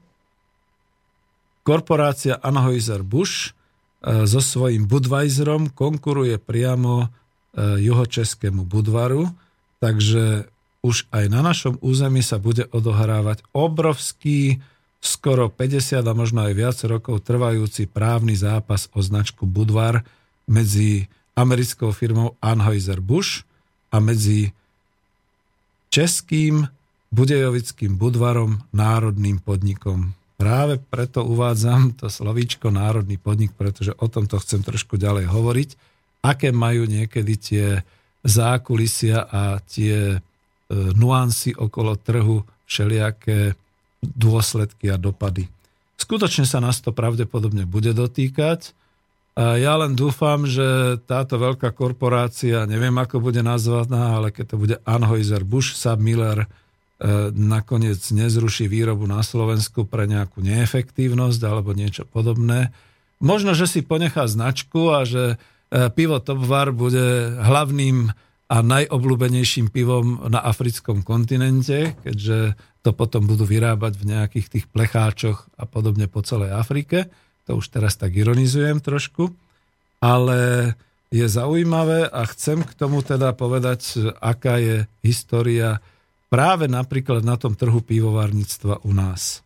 korporácia Anheuser-Busch so svojím Budweiserom konkuruje priamo juhočeskému Budvaru, takže už aj na našom území sa bude odohrávať obrovský, skoro 50 a možno aj viac rokov trvajúci právny zápas o značku Budvar medzi americkou firmou Anheuser-Busch a medzi českým budejovickým Budvarom, národným podnikom. Práve preto uvádzam to slovíčko národný podnik, pretože o tomto chcem trošku ďalej hovoriť, aké majú niekedy tie zákulisia a tie nuancy okolo trhu, všelijaké dôsledky a dopady. Skutočne sa nás to pravdepodobne bude dotýkať. A ja len dúfam, že táto veľká korporácia, neviem ako bude nazvaná, ale keď to bude Anheuser-Busch, SAB-Miller, nakoniec nezruší výrobu na Slovensku pre nejakú neefektívnosť alebo niečo podobné. Možno, že si ponechá značku a že pivo Topvar bude hlavným a najobľúbenejším pivom na africkom kontinente, keďže to potom budú vyrábať v nejakých tých plecháčoch a podobne po celej Afrike. To už teraz tak ironizujem trošku, ale je zaujímavé a chcem k tomu teda povedať, aká je história práve napríklad na tom trhu pivovarníctva u nás.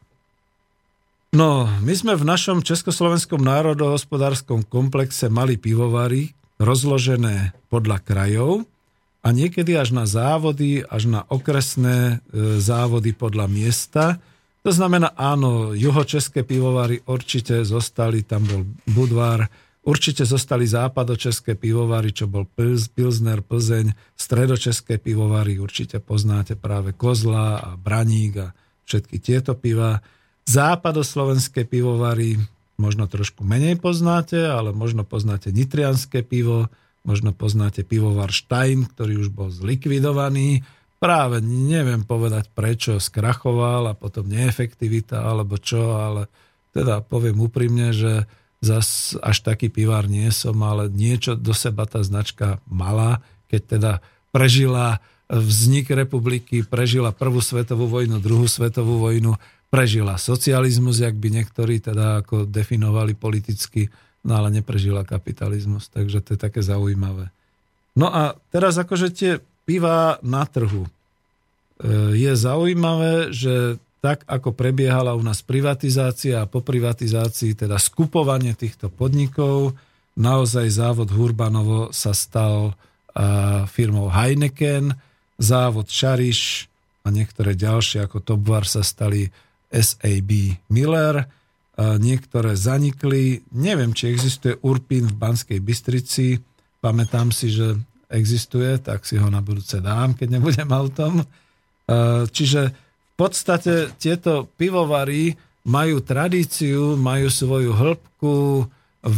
No, my sme v našom Československom národohospodárskom komplexe mali pivovary rozložené podľa krajov a niekedy až na závody, až na okresné závody podľa miesta. To znamená, áno, juhočeské pivovary určite zostali, tam bol Budvar, určite zostali západočeské pivovary, čo bol Pilsner, Plzeň, stredočeské pivovary, určite poznáte práve Kozla a Braník a všetky tieto piva. Západoslovenské pivovary možno trošku menej poznáte, ale možno poznáte nitrianské pivo, možno poznáte pivovar Stein, ktorý už bol zlikvidovaný. Práve neviem povedať, prečo skrachoval a potom neefektivita alebo čo, ale teda poviem úprimne, že zas až taký pivár nie som, ale niečo do seba tá značka mala, keď teda prežila vznik republiky, prežila prvú svetovú vojnu, druhú svetovú vojnu, prežila socializmus, jak by niektorí teda ako definovali politicky, no ale neprežila kapitalizmus, takže to je také zaujímavé. No a teraz akože tie pivá na trhu. Je zaujímavé, že tak, ako prebiehala u nás privatizácia a po privatizácii, teda skupovanie týchto podnikov, naozaj závod Hurbanovo sa stal firmou Heineken, závod Šariš a niektoré ďalšie ako Topvar sa stali SAB Miller, niektoré zanikli. Neviem, či existuje Urpin v Banskej Bystrici, pamätám si, že existuje, tak si ho na budúce dám, keď nebudem autom. Čiže v podstate tieto pivovary majú tradíciu, majú svoju hĺbku v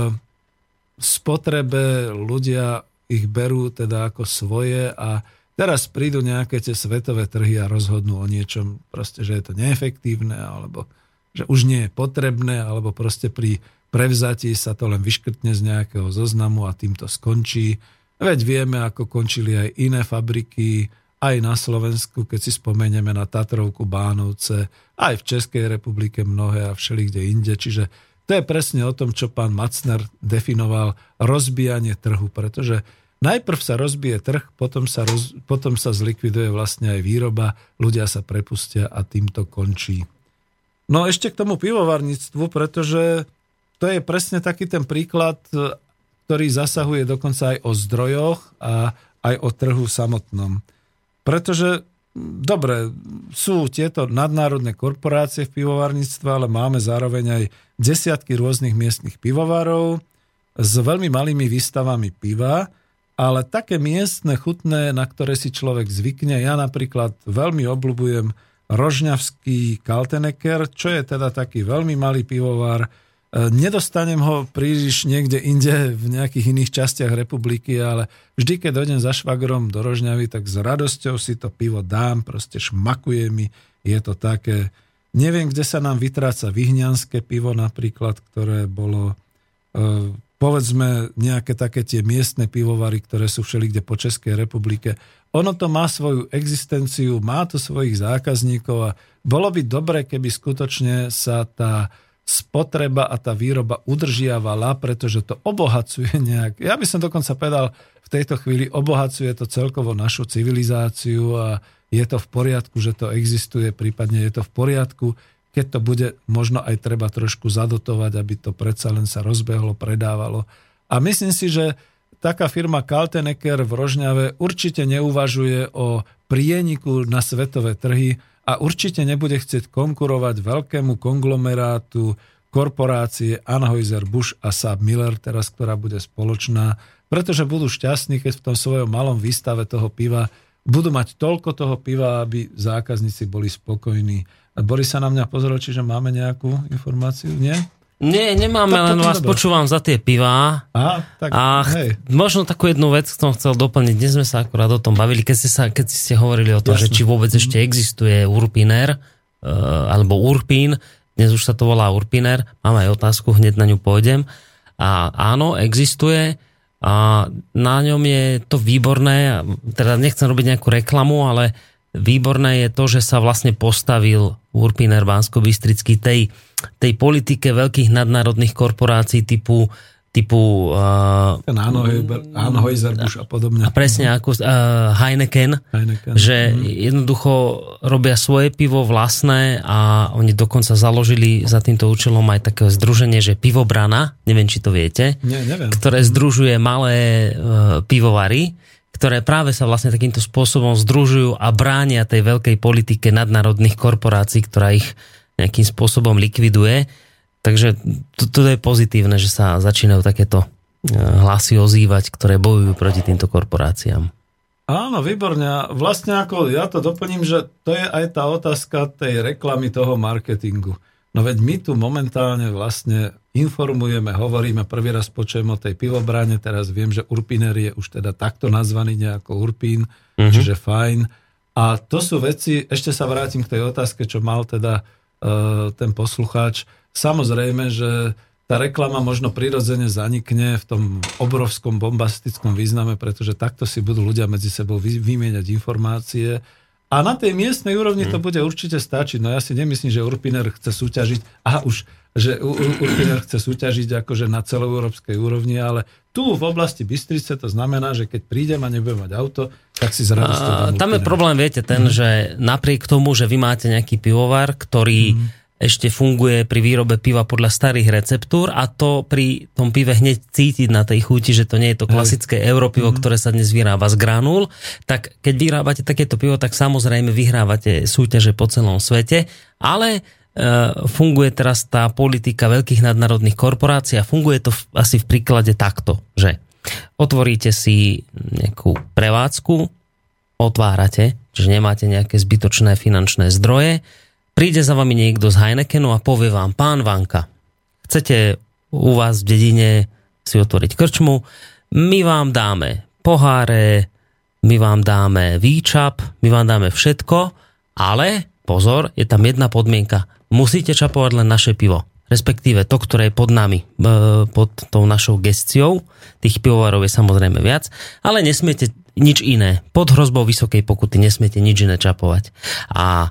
spotrebe, ľudia ich berú teda ako svoje a teraz prídu nejaké tie svetové trhy a rozhodnú o niečom, proste, že je to neefektívne, alebo že už nie je potrebné, alebo proste pri prevzatí sa to len vyškrtne z nejakého zoznamu a tým to skončí. Veď vieme, ako končili aj iné fabriky, aj na Slovensku, keď si spomenieme na Tatrovku, Bánovce, aj v Českej republike mnohé a všelikde inde. Čiže to je presne o tom, čo pán Macner definoval rozbijanie trhu, pretože najprv sa rozbije trh, potom sa zlikviduje vlastne aj výroba, ľudia sa prepustia a tým to končí. No ešte k tomu pivovarníctvu, pretože to je presne taký ten príklad, ktorý zasahuje dokonca aj o zdrojoch a aj o trhu samotnom. Pretože, dobre, sú tieto nadnárodné korporácie v pivovarníctve, ale máme zároveň aj desiatky rôznych miestnych pivovarov s veľmi malými výstavami piva, ale také miestne, chutné, na ktoré si človek zvykne. Ja napríklad veľmi obľúbujem Rožňavský Kaltenecker, čo je teda taký veľmi malý pivovar. Nedostanem ho príliš niekde inde v nejakých iných častiach republiky, ale vždy, keď dojdem za švagrom do Rožňavy, tak s radosťou si to pivo dám, proste šmakuje mi, je to také. Neviem, kde sa nám vytráca vyhňanské pivo napríklad, ktoré bolo, povedzme, nejaké také tie miestne pivovary, ktoré sú všelikde po Českej republike. Ono to má svoju existenciu, má to svojich zákazníkov a bolo by dobre, keby skutočne sa tá spotreba a tá výroba udržiavala, pretože to obohacuje nejak. Ja by som dokonca povedal, v tejto chvíli obohacuje to celkovo našu civilizáciu a je to v poriadku, že to existuje, prípadne je to v poriadku, keď to bude možno aj treba trošku zadotovať, aby to predsa len sa rozbehlo, predávalo. A myslím si, že taká firma Kaltenecker v Rožňave určite neuvažuje o prieniku na svetové trhy a určite nebude chcieť konkurovať veľkému konglomerátu korporácie Anheuser-Busch a SAB-Miller, teraz, ktorá bude spoločná, pretože budú šťastní, keď v tom svojom malom výstave toho piva budú mať toľko toho piva, aby zákazníci boli spokojní. Boris sa na mňa pozrel, čiže máme nejakú informáciu, nie? Nie, nemáme, len vás počúvam za tie pivá. Možno takú jednu vec som chcel doplniť. Dnes sme sa akurát o tom bavili, keď ste hovorili o tom, že či vôbec ešte existuje Urpiner, alebo Urpín. Dnes už sa to volá Urpiner. Mám aj otázku, hneď na ňu pôjdem. A áno, existuje. A na ňom je to výborné. Teda nechcem robiť nejakú reklamu, ale výborné je to, že sa vlastne postavil Urpiner Banskobystrický tej politike veľkých nadnárodných korporácií typu ten Anheuser-Busch a podobne. A presne ako Heineken, že jednoducho robia svoje pivo vlastné a oni dokonca založili za týmto účelom aj také združenie, že Pivobrana, neviem, či to viete, neviem. Ktoré združuje malé pivovary, ktoré práve sa vlastne takýmto spôsobom združujú a bránia tej veľkej politike nadnárodných korporácií, ktorá ich nejakým spôsobom likviduje. Takže to je pozitívne, že sa začínajú takéto hlasy ozývať, ktoré bojujú proti týmto korporáciám. Áno, výborne. Vlastne ako ja to doplním, že to je aj tá otázka tej reklamy, toho marketingu. No veď my tu momentálne vlastne informujeme, hovoríme, prvý raz počujem o tej pivobráne, teraz viem, že Urpiner je už teda takto nazvaný nejako Urpín, čiže fajn. A to sú veci, ešte sa vrátim k tej otázke, čo mal teda ten poslucháč. Samozrejme, že tá reklama možno prirodzene zanikne v tom obrovskom bombastickom význame, pretože takto si budú ľudia medzi sebou vymieňať informácie. A na tej miestnej úrovni to bude určite stačiť. No ja si nemyslím, že Urpiner chce súťažiť, že Urpiner chce súťažiť akože na celoeurópskej úrovni, ale tu v oblasti Bystrice to znamená, že keď prídem a nebudem mať auto, tak si z radosti dám tam je problém, viete, ten, že napriek tomu, že vy máte nejaký pivovar, ktorý ešte funguje pri výrobe piva podľa starých receptúr a to pri tom pive hneď cítiť na tej chuti, že to nie je to klasické europivo, ktoré sa dnes vyrába z granul, tak keď vyrábate takéto pivo, tak samozrejme vyhrávate súťaže po celom svete, ale funguje teraz tá politika veľkých nadnárodných korporácií a funguje to asi v príklade takto, že otvoríte si nejakú prevádzku, otvárate, čiže nemáte nejaké zbytočné finančné zdroje, príde za vami niekto z Heinekenu a povie vám, pán Vanka, chcete u vás v dedine si otvoriť krčmu, my vám dáme poháre, my vám dáme výčap, my vám dáme všetko, ale pozor, je tam jedna podmienka, musíte čapovať len naše pivo, respektíve to, ktoré je pod nami, pod tou našou gesciou, tých pivovarov je samozrejme viac, ale nesmiete nič iné, pod hrozbou vysokej pokuty nesmiete nič iné čapovať. A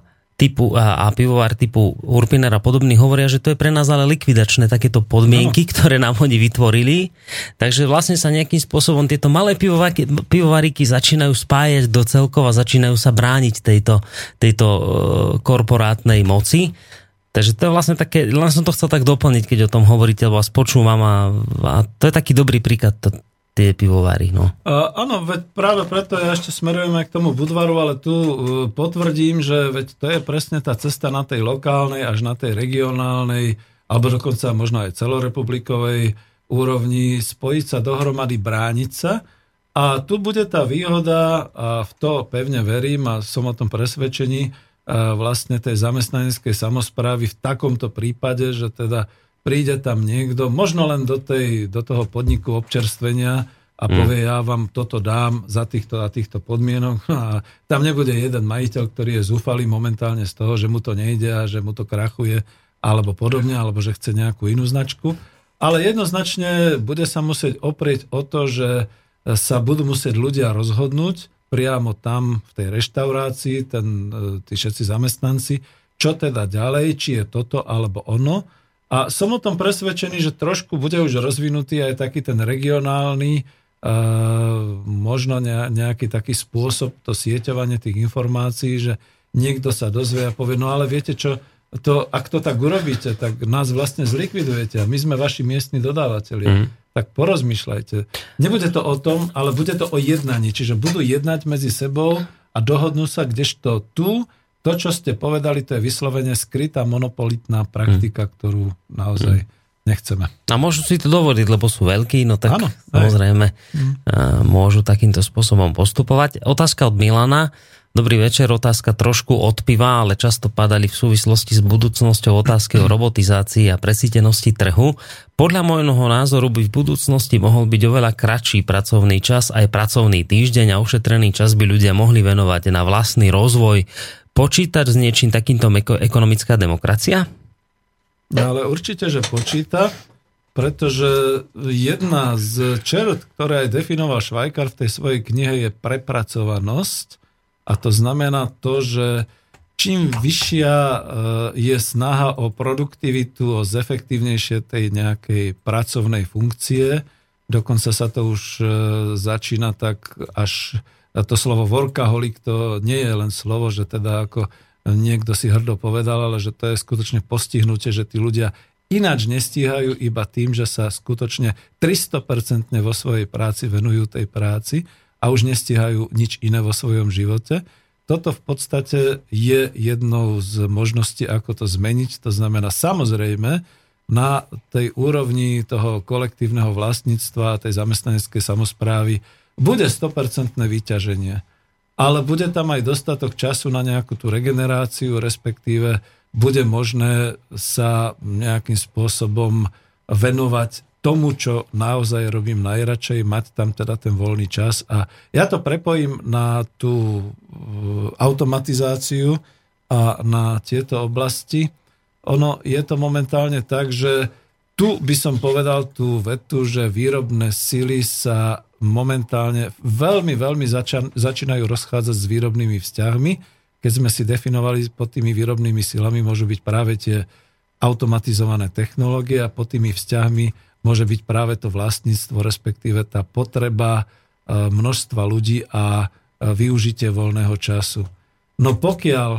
pivovar typu Urpiner a podobný hovoria, že to je pre nás ale likvidačné takéto podmienky, ktoré nám oni vytvorili. Takže vlastne sa nejakým spôsobom tieto malé pivovariky začínajú spájať do celkov a začínajú sa brániť tejto korporátnej moci. Takže to je vlastne také, len som to chcel tak doplniť, keď o tom hovoríte, lebo vás počúvam a to je taký dobrý príklad tie pivovary, no. Áno, veď práve preto ja ešte smerujem aj k tomu Budvaru, ale tu potvrdím, že veď to je presne tá cesta na tej lokálnej až na tej regionálnej, alebo dokonca možno aj celorepublikovej úrovni, spojiť sa dohromady, brániť sa. A tu bude tá výhoda, a v to pevne verím a som o tom presvedčení, vlastne tej zamestnaneckej samosprávy v takomto prípade, že teda príde tam niekto, možno len do toho podniku občerstvenia a povie, ja vám toto dám za týchto a týchto podmienok. A tam nebude jeden majiteľ, ktorý je zúfalý momentálne z toho, že mu to nejde a že mu to krachuje, alebo podobne, alebo že chce nejakú inú značku. Ale jednoznačne bude sa musieť oprieť o to, že sa budú musieť ľudia rozhodnúť priamo tam v tej reštaurácii, tí všetci zamestnanci, čo teda ďalej, či je toto alebo ono. A som o tom presvedčený, že trošku bude už rozvinutý aj taký ten regionálny, možno nejaký taký spôsob, to sieťovanie tých informácií, že niekto sa dozvie a povie, no ale viete čo, ak to tak urobíte, tak nás vlastne zlikvidujete a my sme vaši miestni dodávateľi. Tak porozmýšľajte. Nebude to o tom, ale bude to o jednaní, čiže budú jednať medzi sebou a dohodnú sa, kdežto tu to, čo ste povedali, to je vyslovene skrytá monopolitná praktika, ktorú naozaj nechceme. A môžu si to dovoliť, lebo sú veľkí, no tak áno, samozrejme môžu takýmto spôsobom postupovať. Otázka od Milana. Dobrý večer, otázka trošku od piva, ale často padali v súvislosti s budúcnosťou otázky o robotizácii a presýtenosti trhu. Podľa môjho názoru by v budúcnosti mohol byť oveľa kratší pracovný čas, aj pracovný týždeň a ušetrený čas by ľudia mohli venovať na vlastný rozvoj. Počítať s niečím takýmto ekonomická demokracia? No ale určite, že počíta, pretože jedna z čert, ktoré aj definoval Švajkár v tej svojej knihe, je prepracovanosť. A to znamená to, že čím vyššia je snaha o produktivitu, o zefektívnejšie tej nejakej pracovnej funkcie, dokonca sa to už začína tak až, to slovo workaholic, to nie je len slovo, že teda ako niekto si hrdo povedal, ale že to je skutočne postihnutie, že tí ľudia ináč nestíhajú iba tým, že sa skutočne 300% vo svojej práci venujú tej práci, a už nestíhajú nič iné vo svojom živote. Toto v podstate je jednou z možností, ako to zmeniť. To znamená, samozrejme, na tej úrovni toho kolektívneho vlastníctva, tej zamestnaneckej samosprávy bude 100% vyťaženie. Ale bude tam aj dostatok času na nejakú tú regeneráciu, respektíve bude možné sa nejakým spôsobom venovať tomu, čo naozaj robím najradšej, mať tam teda ten voľný čas. A ja to prepojím na tú automatizáciu a na tieto oblasti. Ono je to momentálne tak, že tu by som povedal tú vetu, že výrobné sily sa momentálne veľmi, veľmi začínajú rozchádzať s výrobnými vzťahmi. Keď sme si definovali pod tými výrobnými silami, môžu byť práve tie automatizované technológie a pod tými vzťahmi môže byť práve to vlastníctvo, respektíve tá potreba množstva ľudí a využitie voľného času. No pokiaľ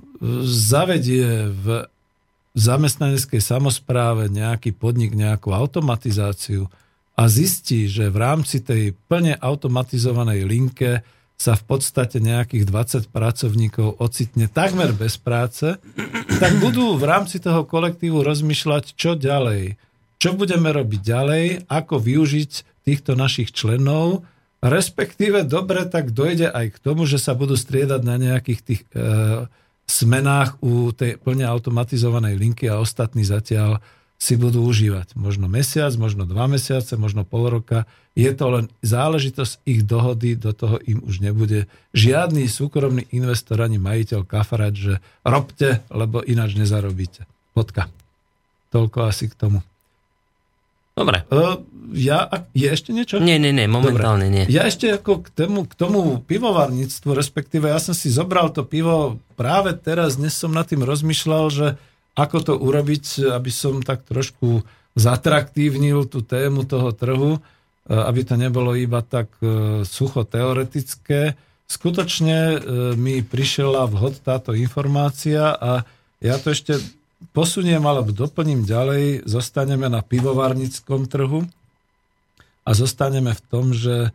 zavedie v zamestnaneckej samospráve nejaký podnik, nejakú automatizáciu a zistí, že v rámci tej plne automatizovanej linke sa v podstate nejakých 20 pracovníkov ocitne takmer bez práce, tak budú v rámci toho kolektívu rozmýšľať, čo ďalej. Čo budeme robiť ďalej, ako využiť týchto našich členov, respektíve dobre, tak dojde aj k tomu, že sa budú striedať na nejakých tých smenách u tej plne automatizovanej linky a ostatní zatiaľ si budú užívať. Možno mesiac, možno 2 mesiace, možno pol roka. Je to len záležitosť ich dohody, do toho im už nebude žiadny súkromný investor ani majiteľ kafrať, že robte, lebo ináč nezarobíte. Bodka. Toľko asi k tomu. Dobre. Je ešte niečo? Nie, momentálne nie. Ja ešte ako k tomu pivovarníctvu, respektíve ja som si zobral to pivo práve teraz, dnes som nad tým rozmýšľal, že ako to urobiť, aby som tak trošku zatraktívnil tú tému toho trhu, aby to nebolo iba tak sucho teoretické. Skutočne mi prišla vhod táto informácia a ja to ešte posuniem alebo doplním ďalej, zostaneme na pivovarníckom trhu a zostaneme v tom, že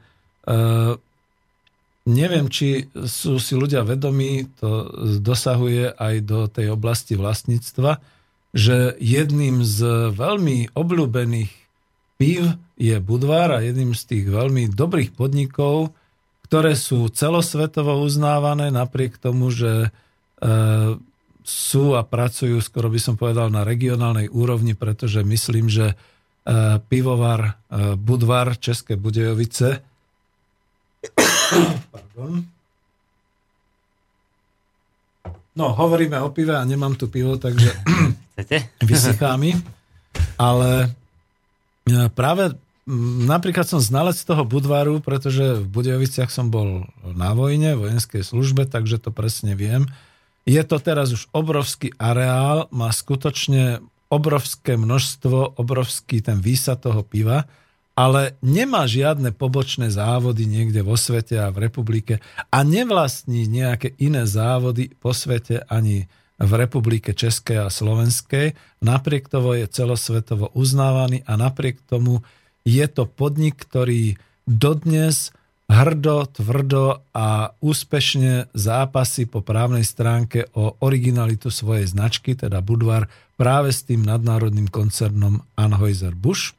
neviem, či sú si ľudia vedomí, to dosahuje aj do tej oblasti vlastníctva, že jedným z veľmi obľúbených pív je Budvar a jedným z tých veľmi dobrých podnikov, ktoré sú celosvetovo uznávané napriek tomu, že sú a pracujú, skoro by som povedal, na regionálnej úrovni, pretože myslím, že pivovar Budvar České Budějovice No, hovoríme o pive a nemám tu pivo, takže vysychá mi. Ale práve napríklad som znalec toho Budvaru, pretože v Budejoviciach som bol na vojne, vojenskej službe, takže to presne viem. Je to teraz už obrovský areál, má skutočne obrovské množstvo, obrovský ten výsad toho piva, ale nemá žiadne pobočné závody niekde vo svete a v republike a nevlastní nejaké iné závody po svete ani v republike Českej a Slovenskej. Napriek tomu je celosvetovo uznávaný a napriek tomu je to podnik, ktorý dodnes hrdo, tvrdo a úspešne zápasy po právnej stránke o originalitu svojej značky, teda Budvar, práve s tým nadnárodným koncernom Anheuser-Busch.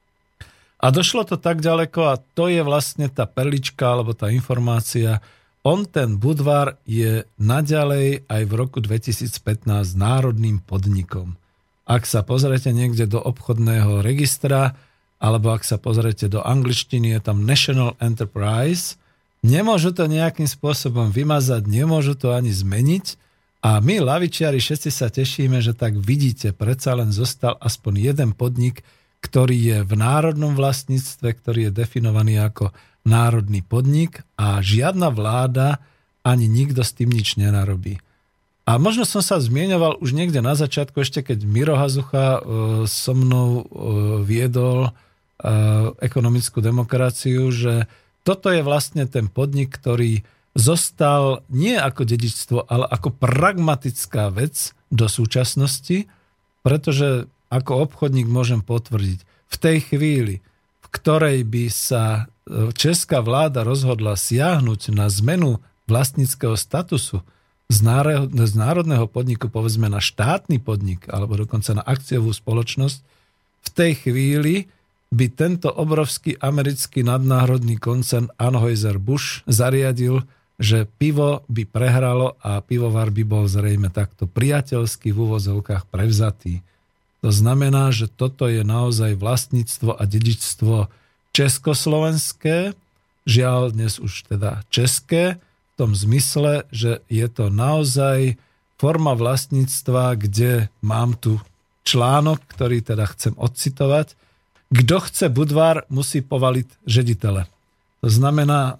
A došlo to tak ďaleko a to je vlastne tá perlička alebo tá informácia. Ten Budvar je naďalej aj v roku 2015 národným podnikom. Ak sa pozriete niekde do obchodného registra, alebo ak sa pozriete do angličtiny, je tam National Enterprise, nemôžu to nejakým spôsobom vymazať, nemôžu to ani zmeniť a my, lavičiari, všetci sa tešíme, že tak vidíte, predsa len zostal aspoň jeden podnik, ktorý je v národnom vlastníctve, ktorý je definovaný ako národný podnik a žiadna vláda ani nikto s tým nič nenarobí. A možno som sa zmieňoval už niekde na začiatku, ešte keď Miro Hazucha so mnou viedol ekonomickú demokraciu, že toto je vlastne ten podnik, ktorý zostal nie ako dedičstvo, ale ako pragmatická vec do súčasnosti, pretože ako obchodník môžem potvrdiť, v tej chvíli, v ktorej by sa česká vláda rozhodla siahnuť na zmenu vlastníckeho statusu z národného podniku, povedzme na štátny podnik, alebo dokonca na akciovú spoločnosť, v tej chvíli by tento obrovský americký nadnárodný koncern Anheuser-Busch zariadil, že pivo by prehralo a pivovar by bol zrejme takto priateľsky v úvozovkách prevzatý. To znamená, že toto je naozaj vlastníctvo a dedičstvo československé, žiaľ dnes už teda české, v tom zmysle, že je to naozaj forma vlastníctva, kde mám tu článok, ktorý teda chcem odcitovať. Kto chce Budvar, musí povaliť žeditele. To znamená,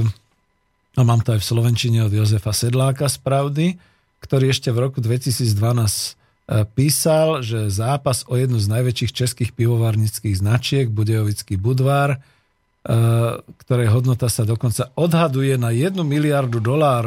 a mám to aj v slovenčine od Jozefa Sedláka z Pravdy, ktorý ešte v roku 2012 písal, že zápas o jednu z najväčších českých pivovarnických značiek, Budějovický Budvar, ktorej hodnota sa dokonca odhaduje na $1 miliardu,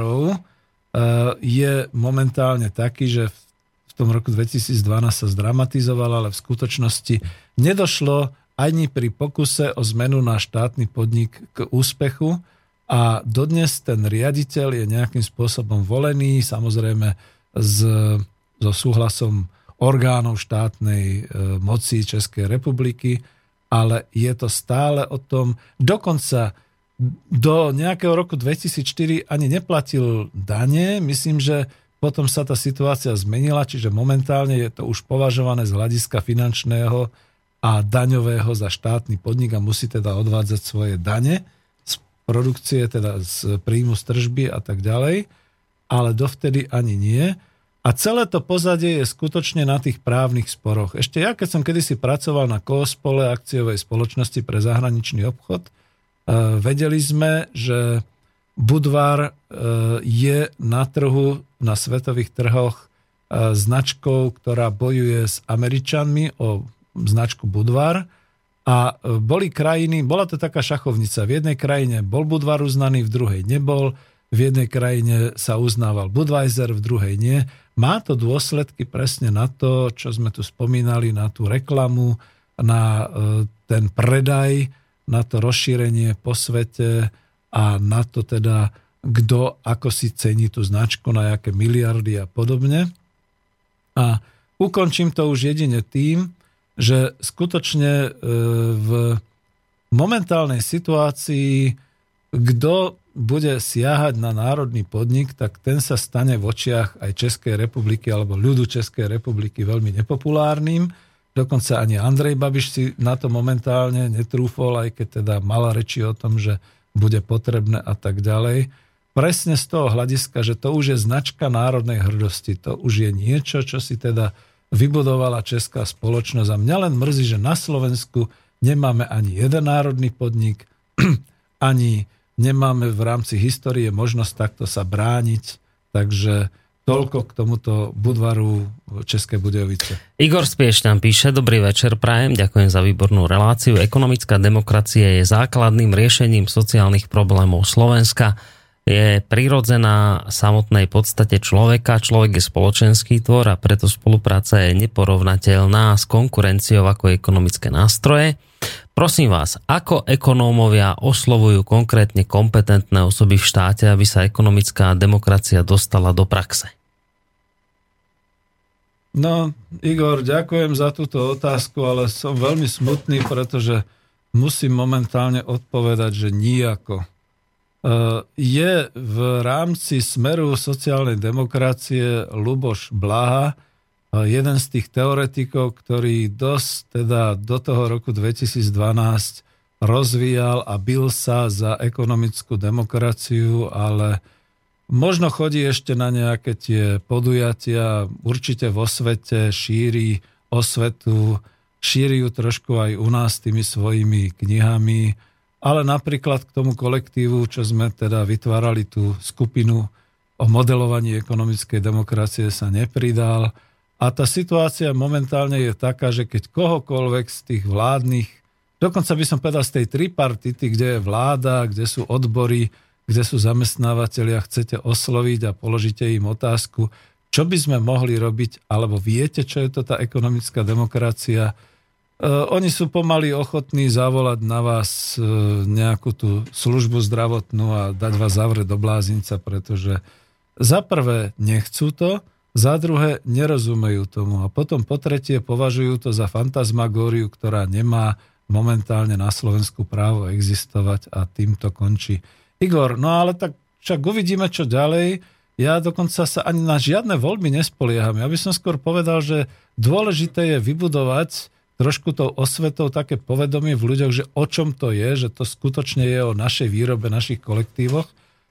je momentálne taký, že v tom roku 2012 sa zdramatizoval, ale v skutočnosti nedošlo ani pri pokuse o zmenu na štátny podnik k úspechu a dodnes ten riaditeľ je nejakým spôsobom volený, samozrejme so súhlasom orgánov štátnej moci Českej republiky, ale je to stále o tom, dokonca do nejakého roku 2004 ani neplatil dane, myslím, že potom sa tá situácia zmenila, čiže momentálne je to už považované z hľadiska finančného a daňového za štátny podnik a musí teda odvádzať svoje dane z produkcie, teda z príjmu z tržby a tak ďalej, ale dovtedy ani nie. A celé to pozadie je skutočne na tých právnych sporoch. Ešte ja, keď som kedysi pracoval na Koospole, akciovej spoločnosti pre zahraničný obchod, vedeli sme, že Budvar je na trhu, na svetových trhoch značkou, ktorá bojuje s Američanmi o značku Budvar. A boli krajiny, bola to taká šachovnica. V jednej krajine bol Budvar uznaný, v druhej nebol. V jednej krajine sa uznával Budweiser, v druhej nie. Má to dôsledky presne na to, čo sme tu spomínali, na tú reklamu, na ten predaj, na to rozšírenie po svete a na to teda, kto ako si cení tú značku, na jaké miliardy a podobne. A ukončím to už jedine tým, že skutočne v momentálnej situácii, kto bude siahať na národný podnik, tak ten sa stane v očiach aj Českej republiky alebo ľudu Českej republiky veľmi nepopulárnym. Dokonca ani Andrej Babiš si na to momentálne netrúfol, aj keď teda mala reči o tom, že bude potrebné a tak ďalej. Presne z toho hľadiska, že to už je značka národnej hrdosti. To už je niečo, čo si teda vybudovala česká spoločnosť. A mňa len mrzí, že na Slovensku nemáme ani jeden národný podnik, ani nemáme v rámci histórie možnosť takto sa brániť, takže toľko k tomuto Budvaru České Budějovice. Igor Spieš nám píše, dobrý večer prajem, ďakujem za výbornú reláciu. Ekonomická demokracia je základným riešením sociálnych problémov Slovenska. Je prirodzená samotnej podstate človeka. Človek je spoločenský tvor a preto spolupráca je neporovnateľná s konkurenciou ako ekonomické nástroje. Prosím vás, ako ekonómovia oslovujú konkrétne kompetentné osoby v štáte, aby sa ekonomická demokracia dostala do praxe? No, Igor, ďakujem za túto otázku, ale som veľmi smutný, pretože musím momentálne odpovedať, že nijako. Je v rámci Smeru sociálnej demokracie Ľuboš Blaha, jeden z tých teoretikov, ktorý dosť teda do toho roku 2012 rozvíjal a bil sa za ekonomickú demokraciu, ale možno chodí ešte na nejaké tie podujatia, určite vo svete šíri osvetu, šíri ju trošku aj u nás tými svojimi knihami, ale napríklad k tomu kolektívu, čo sme teda vytvárali tú skupinu o modelovaní ekonomickej demokracie, sa nepridal. A tá situácia momentálne je taká, že keď kohokoľvek z tých vládnych, dokonca by som povedal z tej tripartity, kde je vláda, kde sú odbory, kde sú zamestnávateľia, chcete osloviť a položíte im otázku, čo by sme mohli robiť, alebo viete, čo je to tá ekonomická demokracia. Oni sú pomaly ochotní zavolať na vás nejakú tú službu zdravotnú a dať vás zavrieť do blázinca, pretože za prvé nechcú to, za druhé nerozumejú tomu a potom po tretie považujú to za fantasmagóriu, ktorá nemá momentálne na Slovensku právo existovať a týmto končí. Igor, no ale tak však uvidíme, čo ďalej. Ja dokonca sa ani na žiadne voľby nespolieham. Ja by som skôr povedal, že dôležité je vybudovať trošku tou osvetou také povedomie v ľuďoch, že o čom to je, že to skutočne je o našej výrobe, našich kolektívoch.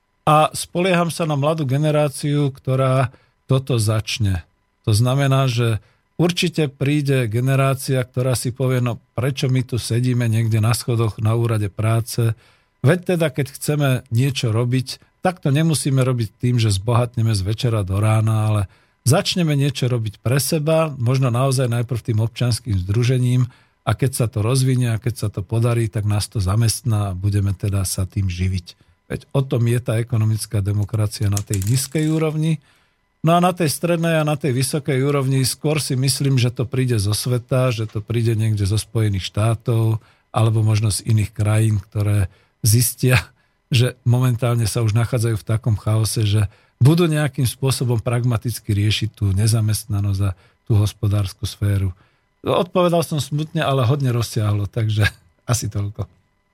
A spolieham sa na mladú generáciu, ktorá toto začne. To znamená, že určite príde generácia, ktorá si povie, no prečo my tu sedíme niekde na schodoch na úrade práce. Veď teda, keď chceme niečo robiť, tak to nemusíme robiť tým, že zbohatneme z večera do rána, ale začneme niečo robiť pre seba, možno naozaj najprv tým občianskym združením a keď sa to rozvinie a keď sa to podarí, tak nás to zamestná a budeme teda sa tým živiť. Veď o tom je tá ekonomická demokracia na tej nízkej úrovni. No a na tej strednej a na tej vysokej úrovni skôr si myslím, že to príde zo sveta, že to príde niekde zo Spojených štátov alebo možno z iných krajín, ktoré zistia, že momentálne sa už nachádzajú v takom chaose, že budú nejakým spôsobom pragmaticky riešiť tú nezamestnanosť a tú hospodársku sféru. Odpovedal som smutne, ale hodne rozsiahlo, takže asi toľko.